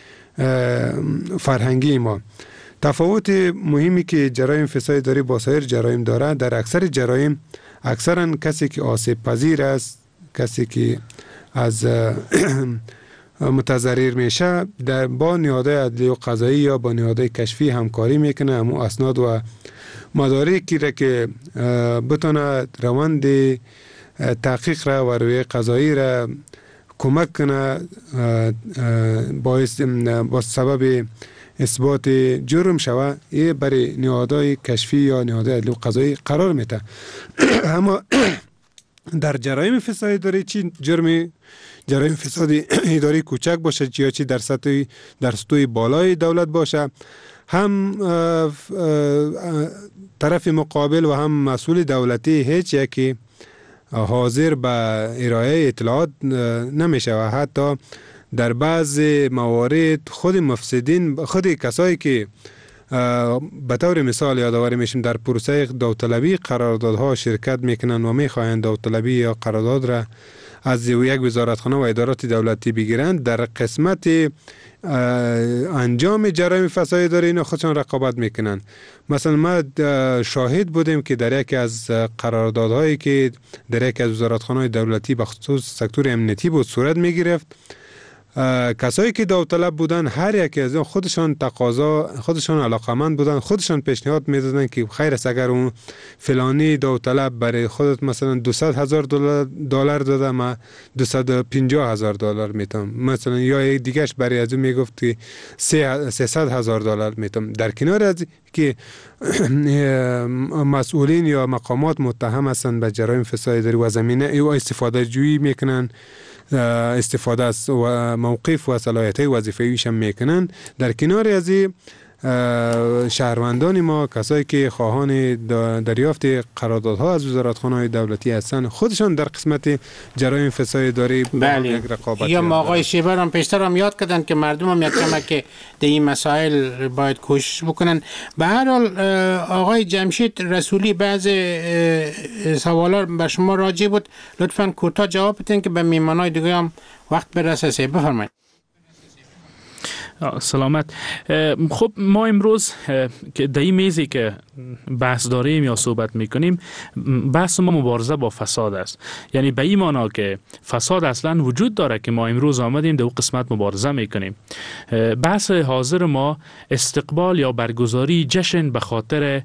فرهنگی ما. تفاوت مهمی که جرایم فساد اداری با سایر جرایم دارد، در اکثر جرایم اکثرا کسی که آسیب پذیر است، کسی که از متضرر میشه، در با نهادهای عدلی و قضایی یا با نهادهای کشفی همکاری میکنه، امو اسناد و مدارکی را که بتونه روند تحقیق را و روی قضایی را کمک کنه باعث با سبب اثبات جرم شوه، یه برای نهادهای کشفی یا نهادهای عدلی و قضایی قرار میده. اما در جرایم فساد اداری چی جرمی جرایم فساد اداری کوچک باشه یا چی در سطح در سطوح بالای دولت باشه، هم طرف مقابل و هم مسئول دولتی هیچ یکی حاضر به ارائه اطلاعات نمیشه و حتی در بعض موارد خود مفسدین، خود کسایی که به طور مثال یادآور میشیم در پروسه داوطلبی قراردادها شرکت میکنن و میخواهند داوطلبی یا قرارداد را از یک وزارتخانه و ادارات دولتی بگیرند، در قسمت انجام جرایم فساد اداری اینا خودشان رقابت میکنن. مثلا ما شاهد بودیم که در یکی از قراردادهایی که در یکی از وزارتخانه‌های دولتی به خصوص سکتور امنیتی بود صورت میگرفت، کسایی که داوطلب بودن هر یکی از اون خودشان تقاضا، خودشان علاقمند بودن، خودشان پیشنهاد میدادن که خیر است اگر اون فلانی داوطلب برای خودت مثلا دویست هزار دلار داده، ما دویست و پنجاه هزار دلار میتم، مثلا یا دیگهش برای از اون میگفت که سیصد هزار دلار میتم. در کنار از که مسئولین یا مقامات متهم هستند به جرایم فساد اداری و زمینه او استفاده جویی میکنن، استفاده از موقف و صلاحیت‌های وظیفه‌ایش هم میکنن. در کنار از شهروندان ما، کسایی که خواهان دریافت قراردادها از وزارتخانه‌های دولتی هستند، خودشان در قسمت جرایم فساد اداری بله. یک رقابت یا ما آقای شیبر هم پیشتر هم یاد کردن که مردم هم یک کمک که در این مسائل باید کوشش بکنن. به هر حال آقای جمشید رسولی بعض سوالات به شما راجع بود، لطفاً کوتاه جواب بدین که به میهمانای دیگه هم وقت برسه. بفرمایید. سلامت. خب ما امروز که در این میزی که بحث داریم یا صحبت میکنیم، بحث ما مبارزه با فساد است. یعنی به این معنا که فساد اصلا وجود داره که ما امروز آمدیم در اون قسمت مبارزه میکنیم. بحث حاضر ما استقبال یا برگزاری جشن به خاطر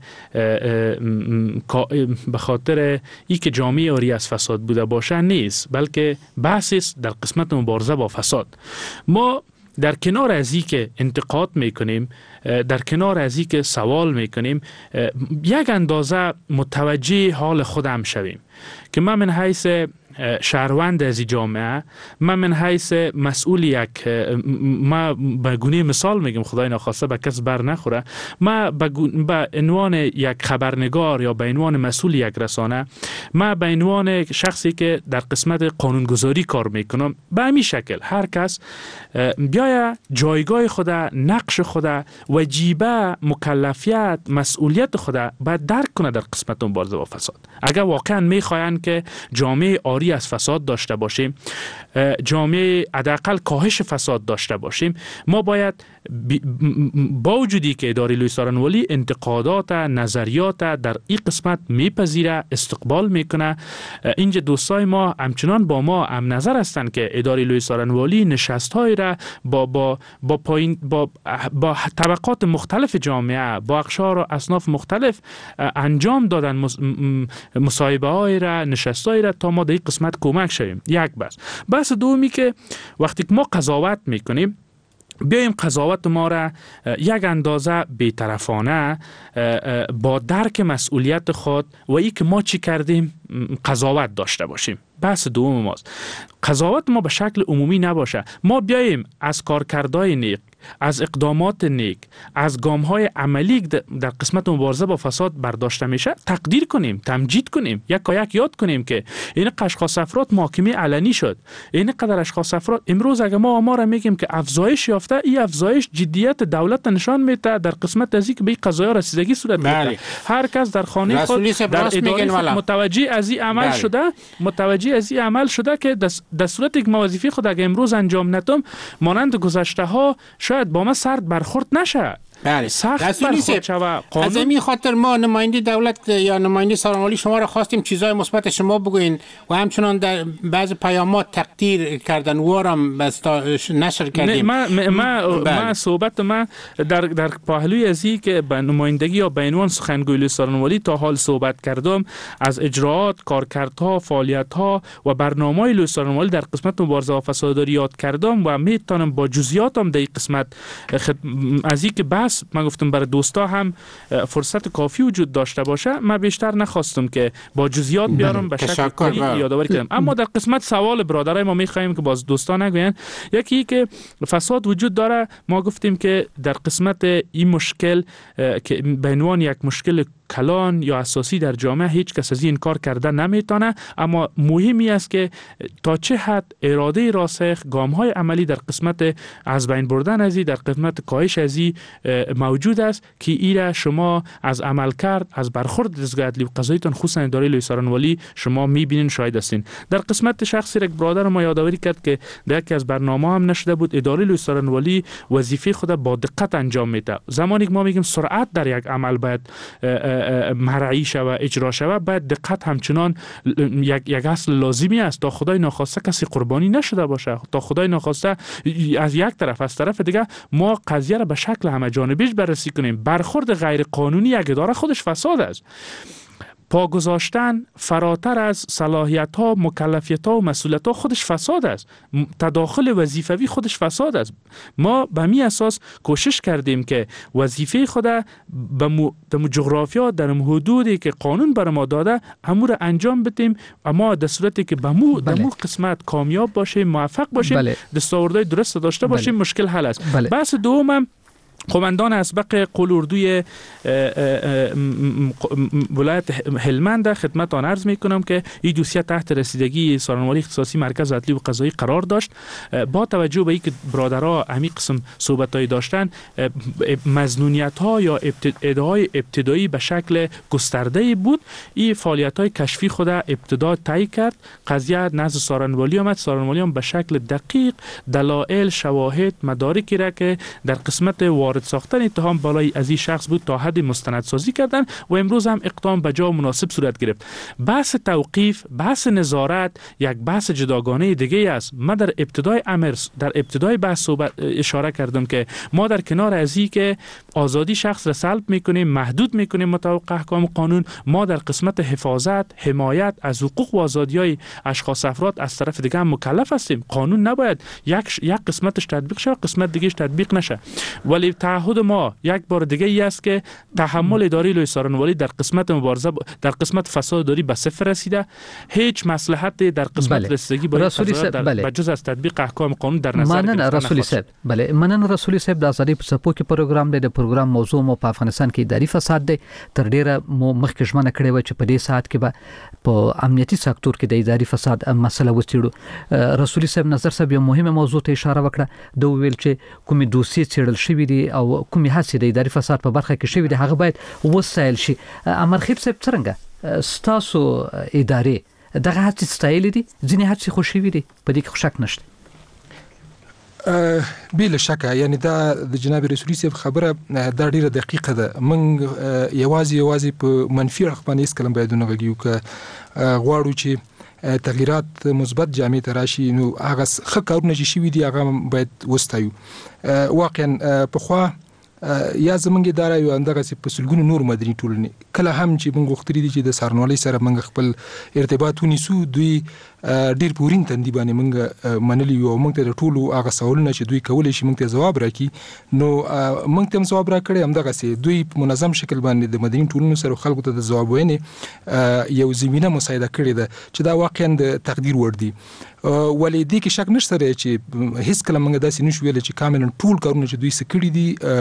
به خاطر ای که جامعه عاری از فساد بوده باشه نیست، بلکه بحث است در قسمت مبارزه با فساد. ما در کنار از این که انتقاد میکنیم، در کنار از این که سوال میکنیم، یک اندازه متوجه حال خودم شویم که من من حیث شهروند از جامعه، من من حیث مسئول یک، ما به گونه مثال میگم خدای نخواسته به کس بر نخوره، ما به عنوان یک خبرنگار یا به عنوان مسئول یک رسانه، ما به عنوان شخصی که در قسمت قانونگذاری کار میکنم، به همین شکل هر کس بیاید جایگاه خود، نقش خود، وجیبه، مکلفیت، مسئولیت خود باید درک کنه در قسمت مبارزه با فساد. اگر واقعا میخواین که جامعه آری از فساد داشته باشیم، جامعه حداقل کاهش فساد داشته باشیم، ما باید با وجودی که اداره لوی سارنوالی انتقادات، نظریات در این قسمت میپذیره، استقبال میکنه، اینجا دوستای ما همچنان با ما هم نظر هستند که اداره لوی سارنوالی نشست‌های را با با با پایین با با طبقات مختلف جامعه، با اقشار و اصناف مختلف انجام دادن، مصاحبه‌های را، نشست‌های را تا ما در این قسمت کمک شویم. یک بس بس دومی که وقتی که ما قضاوت میکنیم، بیایم قضاوت ما را یک اندازه بی‌طرفانه با درک مسئولیت خود و ای که ما چی کردیم قضاوت داشته باشیم. بحث دوم ماست. قضاوت ما به شکل عمومی نباشه. ما بیایم از کارکردهای نیک از اقدامات نیک، از گام‌های عملی در قسمت مبارزه با فساد برداشته میشه تقدیر کنیم، تمجید کنیم، یک یک یاد کنیم که این اشخاص افراد محاکمه علنی شد. این قدر اشخاص افراد امروز اگه ما آمار میگیم که افزایش یافته، این افزایش جدیت دولت نشان میده در قسمت از اینکه به قضایا رسیدگی صورت گرفته. هر کس در خانه خود در اداره خود متوجه از این عمل بله. شده متوجه از این عمل شده که در صورتی که وظیفه خود اگه امروز انجام ندم مانند گذشته ها شاید با ما سرد برخورد نشه. بله. سخت برخورد شود. از این خاطر ما نماینده دولت یا نماینده سارنوالی شما را خواستیم چیزای مثبت شما بگوین و همچنان در بعض پیامات تقدیر کردن وارم نشر کردیم. ما ما ما صحبت ما در در پهلوی ازی که به نمایندگی یا به عنوان سخنگوی سارنوالی تا حال صحبت کردم از اجراءات، کارکردها، فعالیت‌ها و برنامه‌های لوی سارنوالی در قسمت مبارزه با فساد یاد کردم و میتونم با جزئیاتم در این قسمت از این که من گفتم برای دوستا هم فرصت کافی وجود داشته باشه، من بیشتر نخواستم که با جزئیات بیارم به شکل کلی یادآوری کنم. اما در قسمت سوال برادرای ما میخوایم که باز دوستا نگوین، یکی که فساد وجود داره، ما گفتیم که در قسمت این مشکل که به عنوان یک مشکل کلان یا اساسی در جامعه هیچ کس از این کار کرده نمیتونه، اما مهمی است که تا چه حد اراده راسخ، گام‌های عملی در قسمت از بین بردن ازی، در قسمت کاهش ازی موجود است که ایره شما از عمل کرد، از برخورد دستگاه عدلی و قضاییتان خصوصا اداره لوی سارنوالی شما میبینین، شاهد هستین. در قسمت شخصی یک برادر ما یادآوری کرد که در یکی از برنامه هم نشده بود، اداره لوی سارنوالی وظیفه خود با دقت انجام میده. زمانی که ما میگیم سرعت در یک عمل باید مرعی شوه، اجرا شوه، باید دقت همچنان یک یک اصل لازمی است تا خدای ناخواسته کسی قربانی نشده باشه، تا خدای ناخواسته از یک طرف از طرف دیگه ما قضیه را به شکل همه جانبیش بررسی کنیم. برخورد غیر قانونی یک اداره خودش فساد است. پا گذاشتن فراتر از صلاحیت ها، مکلفیت ها و مسئولیت ها خودش فساد است. تداخل وظیفوی خودش فساد است. ما به می اساس کوشش کردیم که وظیفه خود به مو... جغرافیا در حدودی که قانون بر ما داده امور انجام بدیم، اما در صورتی که به مو بله. در مو قسمت کامیاب باشیم، موفق باشیم، بله. دستاوردهای درست داشته باشیم، بله. مشکل حل است. بله. بحث دوم قماندان اسبق قلوردوی ولایت هلمند خدمت آن عرض می کنم که این دوسیه تحت رسیدگی سارنوالی اختصاصی مرکز عدلی و قضایی قرار داشت. با توجه به اینکه برادرها همین قسم صحبت‌های داشتن، مظنونیت ها یا ادعای ابتدایی به شکل گسترده بود، این فعالیت های کشفی خود ابتدا طی کرد، قضیه نزد سارنوالی آمد. سارنوالی هم به شکل دقیق دلایل، شواهد، مدارکی را که در قسمت وارد ساختن اتهام بالای از این شخص بود تا حد مستندسازی کردن و امروز هم اقدام به جا مناسب صورت گرفت. بحث توقیف، بحث نظارت یک بحث جداگانه دیگه است. من در ابتدای امر در ابتدای بحث صحبت اشاره کردم که ما در کنار از این که آزادی شخص را سلب میکنیم، محدود میکنیم مطابق احکام قانون، ما در قسمت حفاظت، حمایت از حقوق و آزادی‌های اشخاص افراد از طرف دیگه هم مکلف هستیم. قانون نباید یک یک قسمتش تطبیق شه، قسمت دیگهش تطبیق نشه. ولی تعهد ما یک بار دیگه ای است که تحمل اداره لوی سارنوالی در قسمت مبارزه در قسمت فساد اداری به صفر رسیده. هیچ مصلحت در قسمت بله. رسیدگی با فساد در بله. بجز از تطبیق احکام قانون در نظر گرفتن. منن رسولی صاحب بله منن رسولی صاحب د ازادي په سپو کې پروګرام دی. د پروګرام موضوع مو په افغانستان کې اداري فساد دی. تر ډیره مو مخکې ژمنه کړې و چې په دې ساعت کې به په امنیتي سکتور کې د اداري فساد مسله وڅېړو. رسولی صاحب نظر صاحب یو مهمه موضوع ته اشاره وکړه، د ویل چې کومې دوسیې څېړل شوې دي او کومې هڅې د اداري فساد په برخه کې شوې دي هغه باید وسایل شي. امرخیب صاحب څنګه ستاسو ادارې دغه هڅې ستایلې دي؟ ځینې هڅې خو شوې دي، په دې کې شک نشته. بلا شک، یعنی دا د جناب رسولي صاحب خبره دا ډیره دقیقه ده. من یوازې یوازې په منفي اړخ باندې هیڅ کلم باید نه غږیو که غواړو چې تغییرات مثبت جامع ته راشي، نو هغه ښه کارونه چې شوي دي هغه باید وستایو. واقعا پخوا یا زمونږ اداره یو اندغه په سلګونو نور مدني ټولنې کله هم چې موږ غوښتلي دي چې د څارنوالۍ سره موږ خپل ارتباط ونیسو دوی ډیر پورین تندي باندې موږ منلي یو موږ ته د ټولو هغه سوالونه چې دوی کولای شي موږ ته جواب راکړي نو موږ ته هم جواب راکړي همدغه سي دوی په منظم شکل باندې د مدني ټولنو سره خلکو ته د جواب ویني یو زمينه مساعده کړې ده چې دا واقعا د تقدیر وړ دي ولې دې کې شک نشته چې هیڅ کله موږ داسې نشو ویل چې کاملا ټول کارونه چې دوی سکړي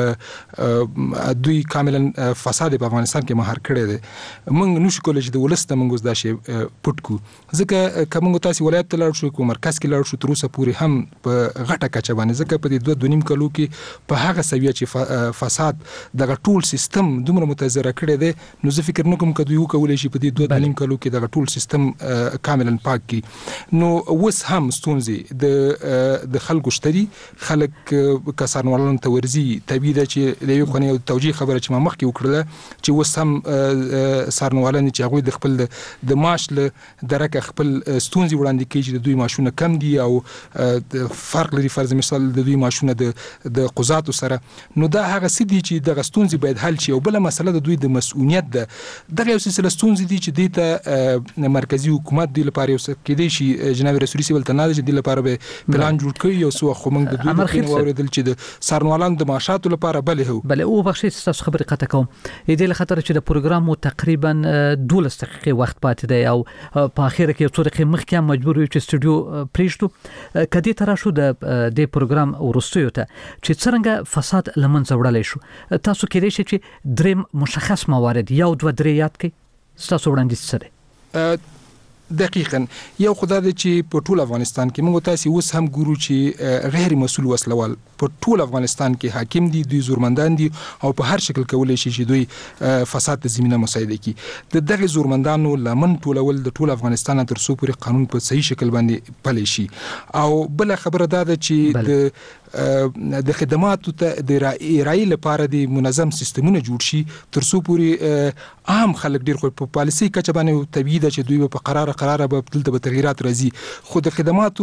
دي دوی کاملا فساد په افغانستان کې مهار کړی دی موږ نشو کولای چې د ولست موږ دا شی پټ کو ځکه کوم تاسو ولایت ته لاړ شو کوم مرکز کې لاړ شو تر اوسه پورې هم په غټه کچه باندې ځکه په دې دوه دونیم کلو کې په هغه سویه چې فساد دغه ټول سیستم دومره متضرر کړی دی نو زه فکر نکوم چې دوی وکولای شي په دې دوه دونیم کلو کې دغه ټول سیستم کاملا پاک کړي نو اوس هم ستونزې د د خلکو شتري خلک کسانوالن تورزي طبيعي ده چې د یو خونی او توجیه خبره چې ما مخکې وکړه چې اوس هم سارنوالن چې هغه د خپل د معاش له درکه خپل ستونزې وړاندې کوي چې د دوی معاشونه کم دي او فرق لري فرض مثال د دوی معاشونه د د قضاتو سره نو دا هغه سدي چې د ستونزې باید حل شي او بل مسله د دوی د مسؤلیت ده دغه یو سلسله ستونزې دي چې د مرکزی حکومت د لپاره یو څه کې دي شي جناب رسولي سیول تناده چې د لپاره به پلان جوړ کړي او سو خو موږ د دوی په اوریدل چې د سارنوالان د معاشاتو لپاره بلې هو بلې او بخښي تاسو خبرې قطع کوم دې له خاطر چې د پروګرام تقریبا دولس دقیقې وخت پاتې دی او په اخر کې څو دقیقې مخکې مجبور یو چې سټوډیو پریشتو کدي تر شو د د پروګرام ورستیو ته چې څنګه فساد لمنځه وړلای شو تاسو کې لري چې دریم مشخص موارد یو دوه درې یاد کړئ تاسو وړاندې سره دقیقاً یو خدای دې چې په ټول افغانستان کې موږ تاسو اوس هم ګورو چې غیر مسؤل وسلوال په ټول افغانستان کې حاکم دي دوی زورمندان دي او په هر شکل کولای شي چې دوی فساد ته زمينه مساعده کړي د دغه زورمندانو لمن ټولول د ټول افغانستان تر څو پورې قانون په صحیح شکل باندې پلي شي او بل خبره ده چې د د خدماتو ته د رای لپاره د منظم سیستمونه جوړ شي تر څو پورې عام خلک ډیر خو په پالیسي کچه باندې طبيعي ده چې دوی په قرار قرار به دلته به تغیرات راځي خو د خدماتو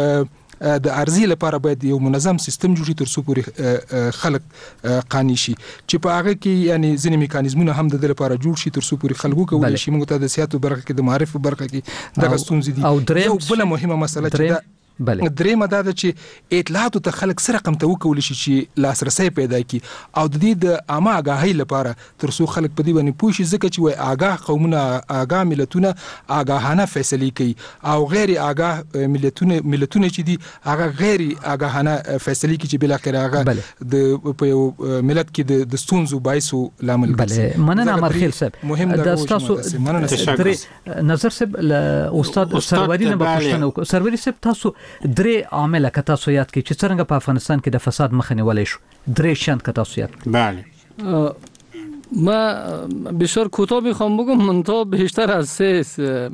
د ارزي لپاره باید یو منظم سیستم جوړ تر څو پورې خلک قانوني شي چې په هغه کې یعنی ځینې میکانیزمونه هم د لپاره جوړ شي تر څو پورې خلکو کولای شي موږ ته د سیاستو برخه کې د معرفت برخه کې دغه ستونزې دي یو بل مهمه مسله چې بله درېمه دا ده چې اطلاعاتو ته خلک سره رقم ته وکول شي چې لاسرسي پیدا کی او د دې د عامه آگاهی لپاره تر څو خلک په دې باندې پوه شي ځکه چې وای آگاه قومونه آگاه ملتونه آگاهانه فیصله کوي او غیر آگاه ملتونه ملتونه چې دي هغه غیر آگاهانه فیصله کوي چې بل اخر هغه د په یو ملت کې د ستونزو باعث لامل ګرځي بله مننه مرخیل صاحب مهم د تاسو نظر صاحب استاد سروری نه بپښتنه وکړه سروری صاحب تاسو درې عامل کته تاسو یاد کی چې څنګه په افغانستان کې د فساد مخه نیولای شو درې شان کته تاسو یاد بله ما بسیار کوتاه میخوام بگم منتها بیشتر از سه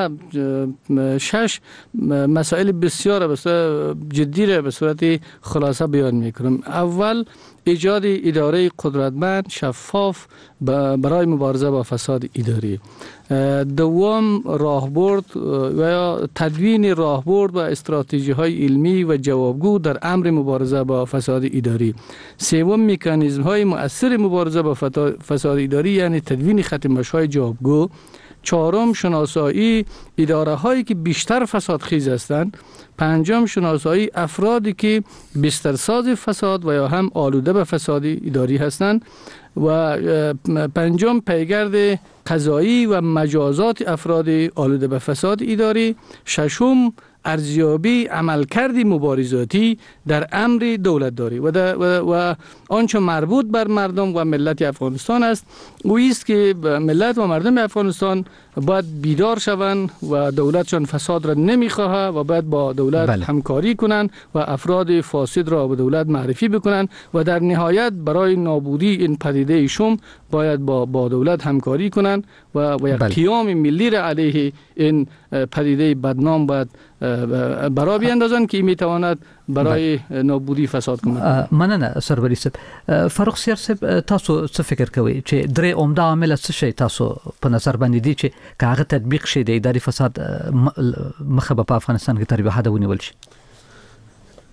ما شش مسائل بسیار بسیار جدی را به صورت خلاصه بیان میکنم اول ایجاد اداره قدرتمند شفاف برای مبارزه با فساد اداری دوم راهبرد و یا تدوین راهبرد و استراتژی های علمی و جوابگو در امر مبارزه با فساد اداری سوم مکانیزم های مؤثر مبارزه با فساد اداری یعنی تدوین خط مشی های جوابگو چهارم شناسایی اداره هایی که بیشتر فساد خیز هستند پنجم شناسایی افرادی که بسترساز فساد و یا هم آلوده به فساد اداری هستند و پنجم پیگرد قضایی و مجازات افراد آلوده به فساد اداری ششم ارزیابی عملکرد مبارزاتی در امر دولتداری و, و, و آنچه مربوط بر مردم و ملت افغانستان است او است که ملت و مردم افغانستان باید بیدار شوند و دولتشان فساد را نمیخواهد و باید با دولت بله. همکاری کنند و افراد فاسد را به دولت معرفی بکنند و در نهایت برای نابودی این پدیده شوم باید با, با دولت همکاری کنند و, و یک بله. قیام ملی را علیه این پدیده بدنام باید برای بیاندازند که میتواند برای بله. نابودی فساد کند. مننه سروری صاحب فاروق سیر صاحب تاسو څه فکر کوئ چې درې عمده عامل څه شي تاسو په نظر باندې دي چې کاغه تطبیق شي د اداري فساد مخه په افغانستان کې تر به حد ونیول شي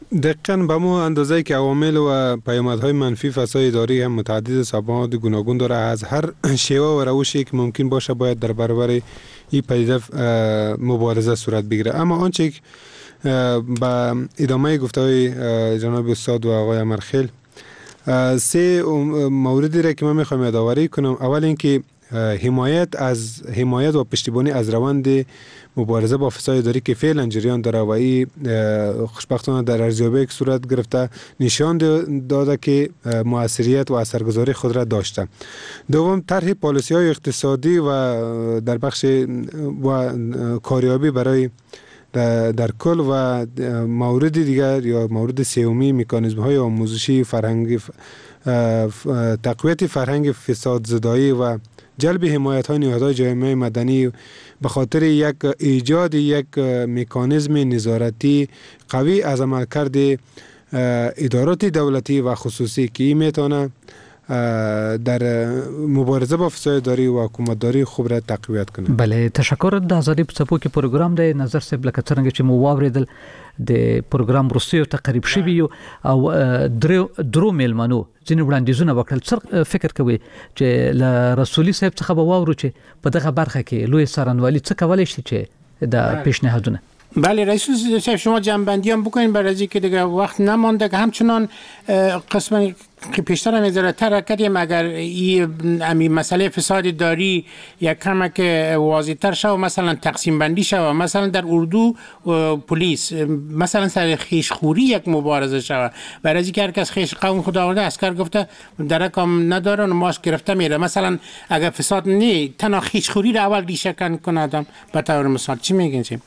دقیقاً به مو اندازه که عوامل و پیامدهای منفی فساد اداری هم متعدد سابقات گوناگون داره. از هر شیوه و روشی که ممکن باشه باید در برابر این پدیده مبارزه صورت بگیره. اما آنچه که با ادامه گفته‌های جناب استاد و آقای امرخیل، سه موردی را که من میخوام یادآوری کنم. اول اینکه حمایت از حمایت و پشتیبانی از روند مبارزه با فساد اداری که فعلا جریان داره و این خوشبختانه در ارزیابی که صورت گرفته نشان داده که موثریت و اثرگذاری خود را داشته. دوم، طرح پالیسی های اقتصادی و در بخش و کاریابی برای در کل و مورد دیگر یا مورد سومی مکانیزم های آموزشی فرهنگی، تقویت فرهنگ فساد زدایی و جلب حمایت های نهادهای جامعه مدنی به خاطر یک ایجاد یک مکانیزم نظارتی قوی از عملکرد ادارات دولتی و خصوصی که میتونه در مبارزه با فساد اداری و حکومتداری خوب را تقویت کنه. بله، تشکر. د ازادي په څپو کې پروګرام دی نظر صاحب لکه څنګه چې مو واوریدل د پروګرام وروستیو ته قریب شوي او درو درو میلمنو ځینې وړاندیزونه وکړل. څه فکر کوي چې له رسولي صاحب څخه به واورو چې په دغه برخه کې لوی څارنوالي څه کولای شي چې د پیشنهادونه؟ بله رئیس صاحب شما جنبندی هم بکنین برای از اینکه دیگه وقت نمانده که همچنان قسم که پیشتر هم ازارتر کردیم اگر این امی مسئله فساد داری یک کمک واضح‌تر شد مثلا تقسیم بندی شد مثلا در اردو پلیس مثلا سر خیشخوری یک مبارزه شد برای از اینکه هر کس خیش قوم خدا آورده اسکر گفته درکم نداره و ماش گرفته میره. مثلا اگر فساد نه تنها خیشخوری رو اول ریشه کنه آدم به طور مثال چی میگین چی؟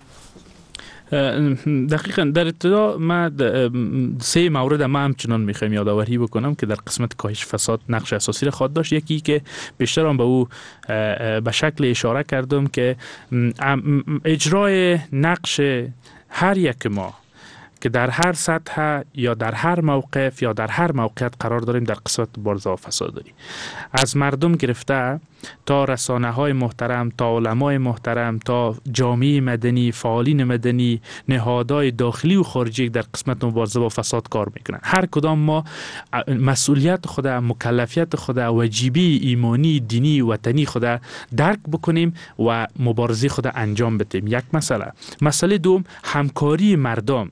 دقیقاً در ابتدا ما سه مورد ما همچنان میخوایم یادآوری بکنم که در قسمت کاهش فساد نقش اساسی را خواهد داشت. یکی که بیشتر هم به او به شکل اشاره کردم که اجرای نقش هر یک ما که در هر سطح یا در هر موقف یا در هر موقعیت قرار داریم در قسمت مبارزه با فساد داری، از مردم گرفته تا رسانه های محترم، تا علمای محترم، تا جامعه مدنی، فعالین مدنی، نهادهای داخلی و خارجی در قسمت مبارزه با فساد کار میکنن. هر کدام ما مسئولیت خود، مکلفیت خود، واجبه ایمانی، دینی، وطنی خود درک بکنیم و مبارزه خود انجام بدیم. یک مسئله. مسئله دوم، همکاری مردم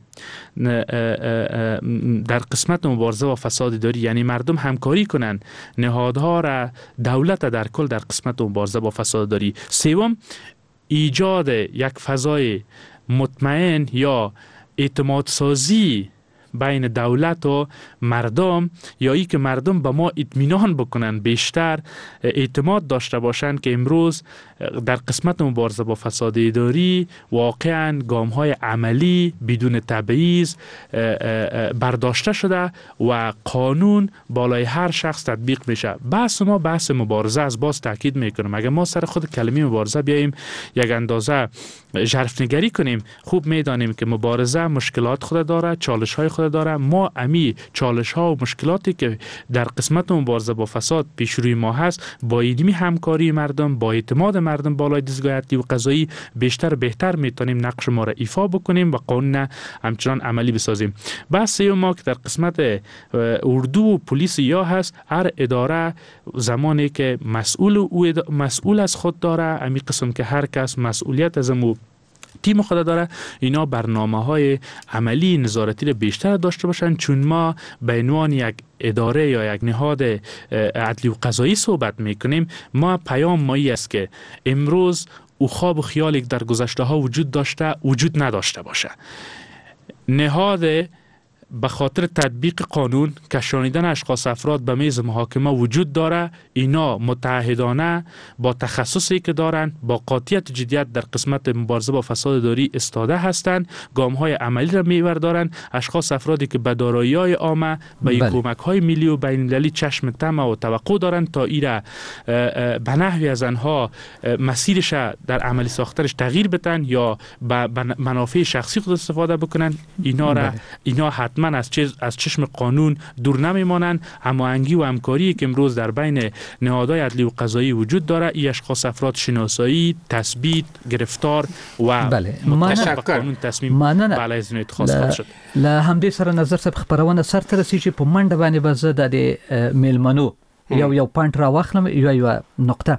در قسمت مبارزه با فساد داری، یعنی مردم همکاری کنن نهادها را، دولت در کل در قسمت مبارزه با فساد داری. سوم، ایجاد یک فضای مطمئن یا اعتماد سازی بین دولت و مردم، یا ای که مردم به ما اطمینان بکنن، بیشتر اعتماد داشته باشند که امروز در قسمت مبارزه با فساد اداری واقعا گام های عملی بدون تبعیض برداشته شده و قانون بالای هر شخص تطبیق میشه. بحث ما بحث مبارزه از باز تاکید میکنم. اگر ما سر خود کلمه مبارزه بیاییم یک اندازه ژرفنگری کنیم، خوب میدانیم که مبارزه مشکلات خود داره، چالش های خود داره. ما امی چالش ها و مشکلاتی که در قسمت مبارزه با فساد پیش روی ما هست، با ایدمی همکاری مردم، با اعتماد مردم بالای دستگاه عدلی و قضایی بیشتر بهتر میتونیم نقش ما را ایفا بکنیم و قانون همچنان عملی بسازیم. بحث ما که در قسمت اردو و پلیس یا هست، هر اداره زمانی که مسئول او مسئول از خود داره، امی قسم که هر کس مسئولیت از مو تیم خود داره، اینا برنامه های عملی نظارتی رو بیشتر داشته باشن، چون ما به عنوان یک اداره یا یک نهاد عدلی و قضایی صحبت میکنیم. ما پیام مایی است که امروز او خواب و خیالی که در گذشته ها وجود داشته وجود نداشته باشه. نهاد به خاطر تطبیق قانون کشانیدن اشخاص افراد به میز محاکمه وجود داره. اینا متحدانه با تخصصی که دارن، با قاطعیت جدیت در قسمت مبارزه با فساد اداری استاده هستند، گام های عملی را میبردارن. اشخاص افرادی که به دارایی های عامه، به کمک های ملی و بین المللی چشم طمع و توقع دارن تا ایره به نحوی از آنها مسیرش در عملی ساختنش تغییر بدن یا به منافع شخصی خود استفاده بکنن، اینا را اینا حتما حتما از چیز از چشم قانون دور نمیمانند. هماهنگی و همکاری که امروز در بین نهادهای عدلی و قضایی وجود داره، این اشخاص افراد شناسایی، تثبیت، گرفتار و بله. مطابق با قانون تصمیم بله از اتخاذ خواهد شد. له همدې سره نظر صاحب خبرونه سر ته رسیږي په منډه باندې به زه د میلمنو یو یو پوینټ را واخلم یو یو نقطه.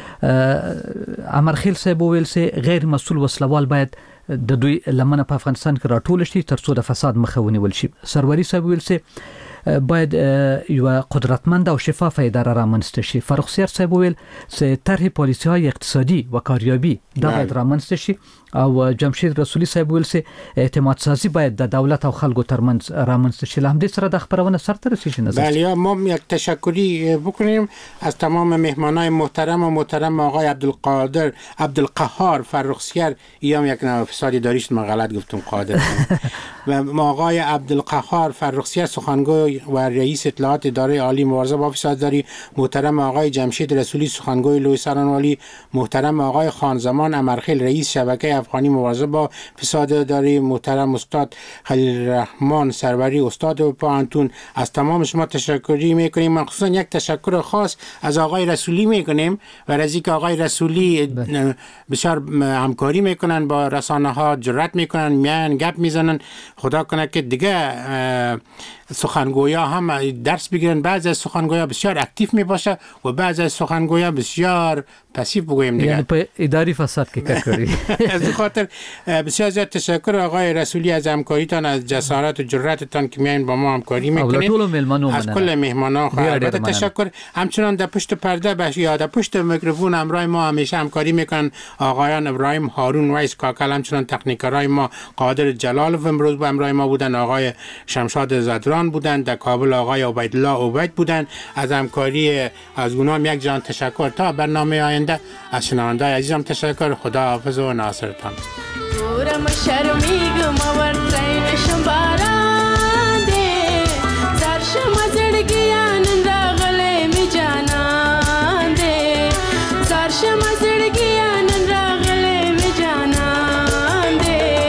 امرخیل صاحب ویل سي غیر مسؤل وسلوال باید د دوی لمنه په افغانستان کې راټول شي ترڅو د فساد مخه ونیول شي. سروری صاحب ویل سي باید یو قدرتمند او شفاف اداره رامنځته شي. فرخ صاحب ویل سي طرح پالیسی های اقتصادی و کاریابی دا باید رامنځته شي. او جمشید رسولی صاحب ویل سي اعتماد سازی باید د دولت او خلکو ترمنځ رامنځته شي. لهم دې سره د خبرونه سر ته رسیږي. نظر بله ما یک تشکری بکنیم از تمام مهمانای محترم و محترم آقای عبدالقادر عبدالقهار فرخسیر. ایام یک نوع فسادی داریشت من غلط گفتم قادر و آقای عبدالقهار فرخسیر سخنگوی و رئیس اطلاعات اداره عالی مبارزه با فسادداری، محترم آقای جمشید رسولی سخنگوی لوی سرانوالی، محترم آقای خانزمان امرخیل رئیس شبکه افغانی مبارزه با فسادداری، محترم استاد خلیل رحمان سروری استاد پانتون. از تمام شما تشکری میکنیم. مخصوصا یک تشکر خاص از آقای رسولی میکنیم و از اینکه آقای رسولی بسیار همکاری میکنن با رسانه ها، جرأت میکنن میان گپ میزنن. خدا کنه که دیگه سخنگویا هم درس بگیرن. بعضی از سخنگویا بسیار اکتیو می باشه و بعضی از سخنگویا بسیار پسیو بگویم دیگه، یعنی په اداری فساد کې کار کوي. از خاطر بسیار زیاد تشکر آقای رسولی از همکاریتان، از جسارت و جرأتتان که میاین با ما همکاری میکنید. از کل مهمانان البته تشکر. همچنان در پشت پرده باش یا در پشت میکروفون همراه ما همیشه همکاری میکنن آقایان ابراهیم هارون وایس کاکل، همچنان تکنیکرای ما قادر جلالov امروز با همراه ما بودن، آقای شمشاد زدران بودن، در کابل آقای عبیدالله عبید بودن. از همکاری از اونام یک جان تشکر. تا برنامه آینده از شنونده‌های عزیزم تشکر. خدا حافظ و ناصرتان. دورم شرمیگم ورتین شمباران ده زرشم زړګیان راغله می جانان ده زرشم زړګیان راغله می جانان ده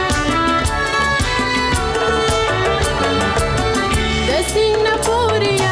Puri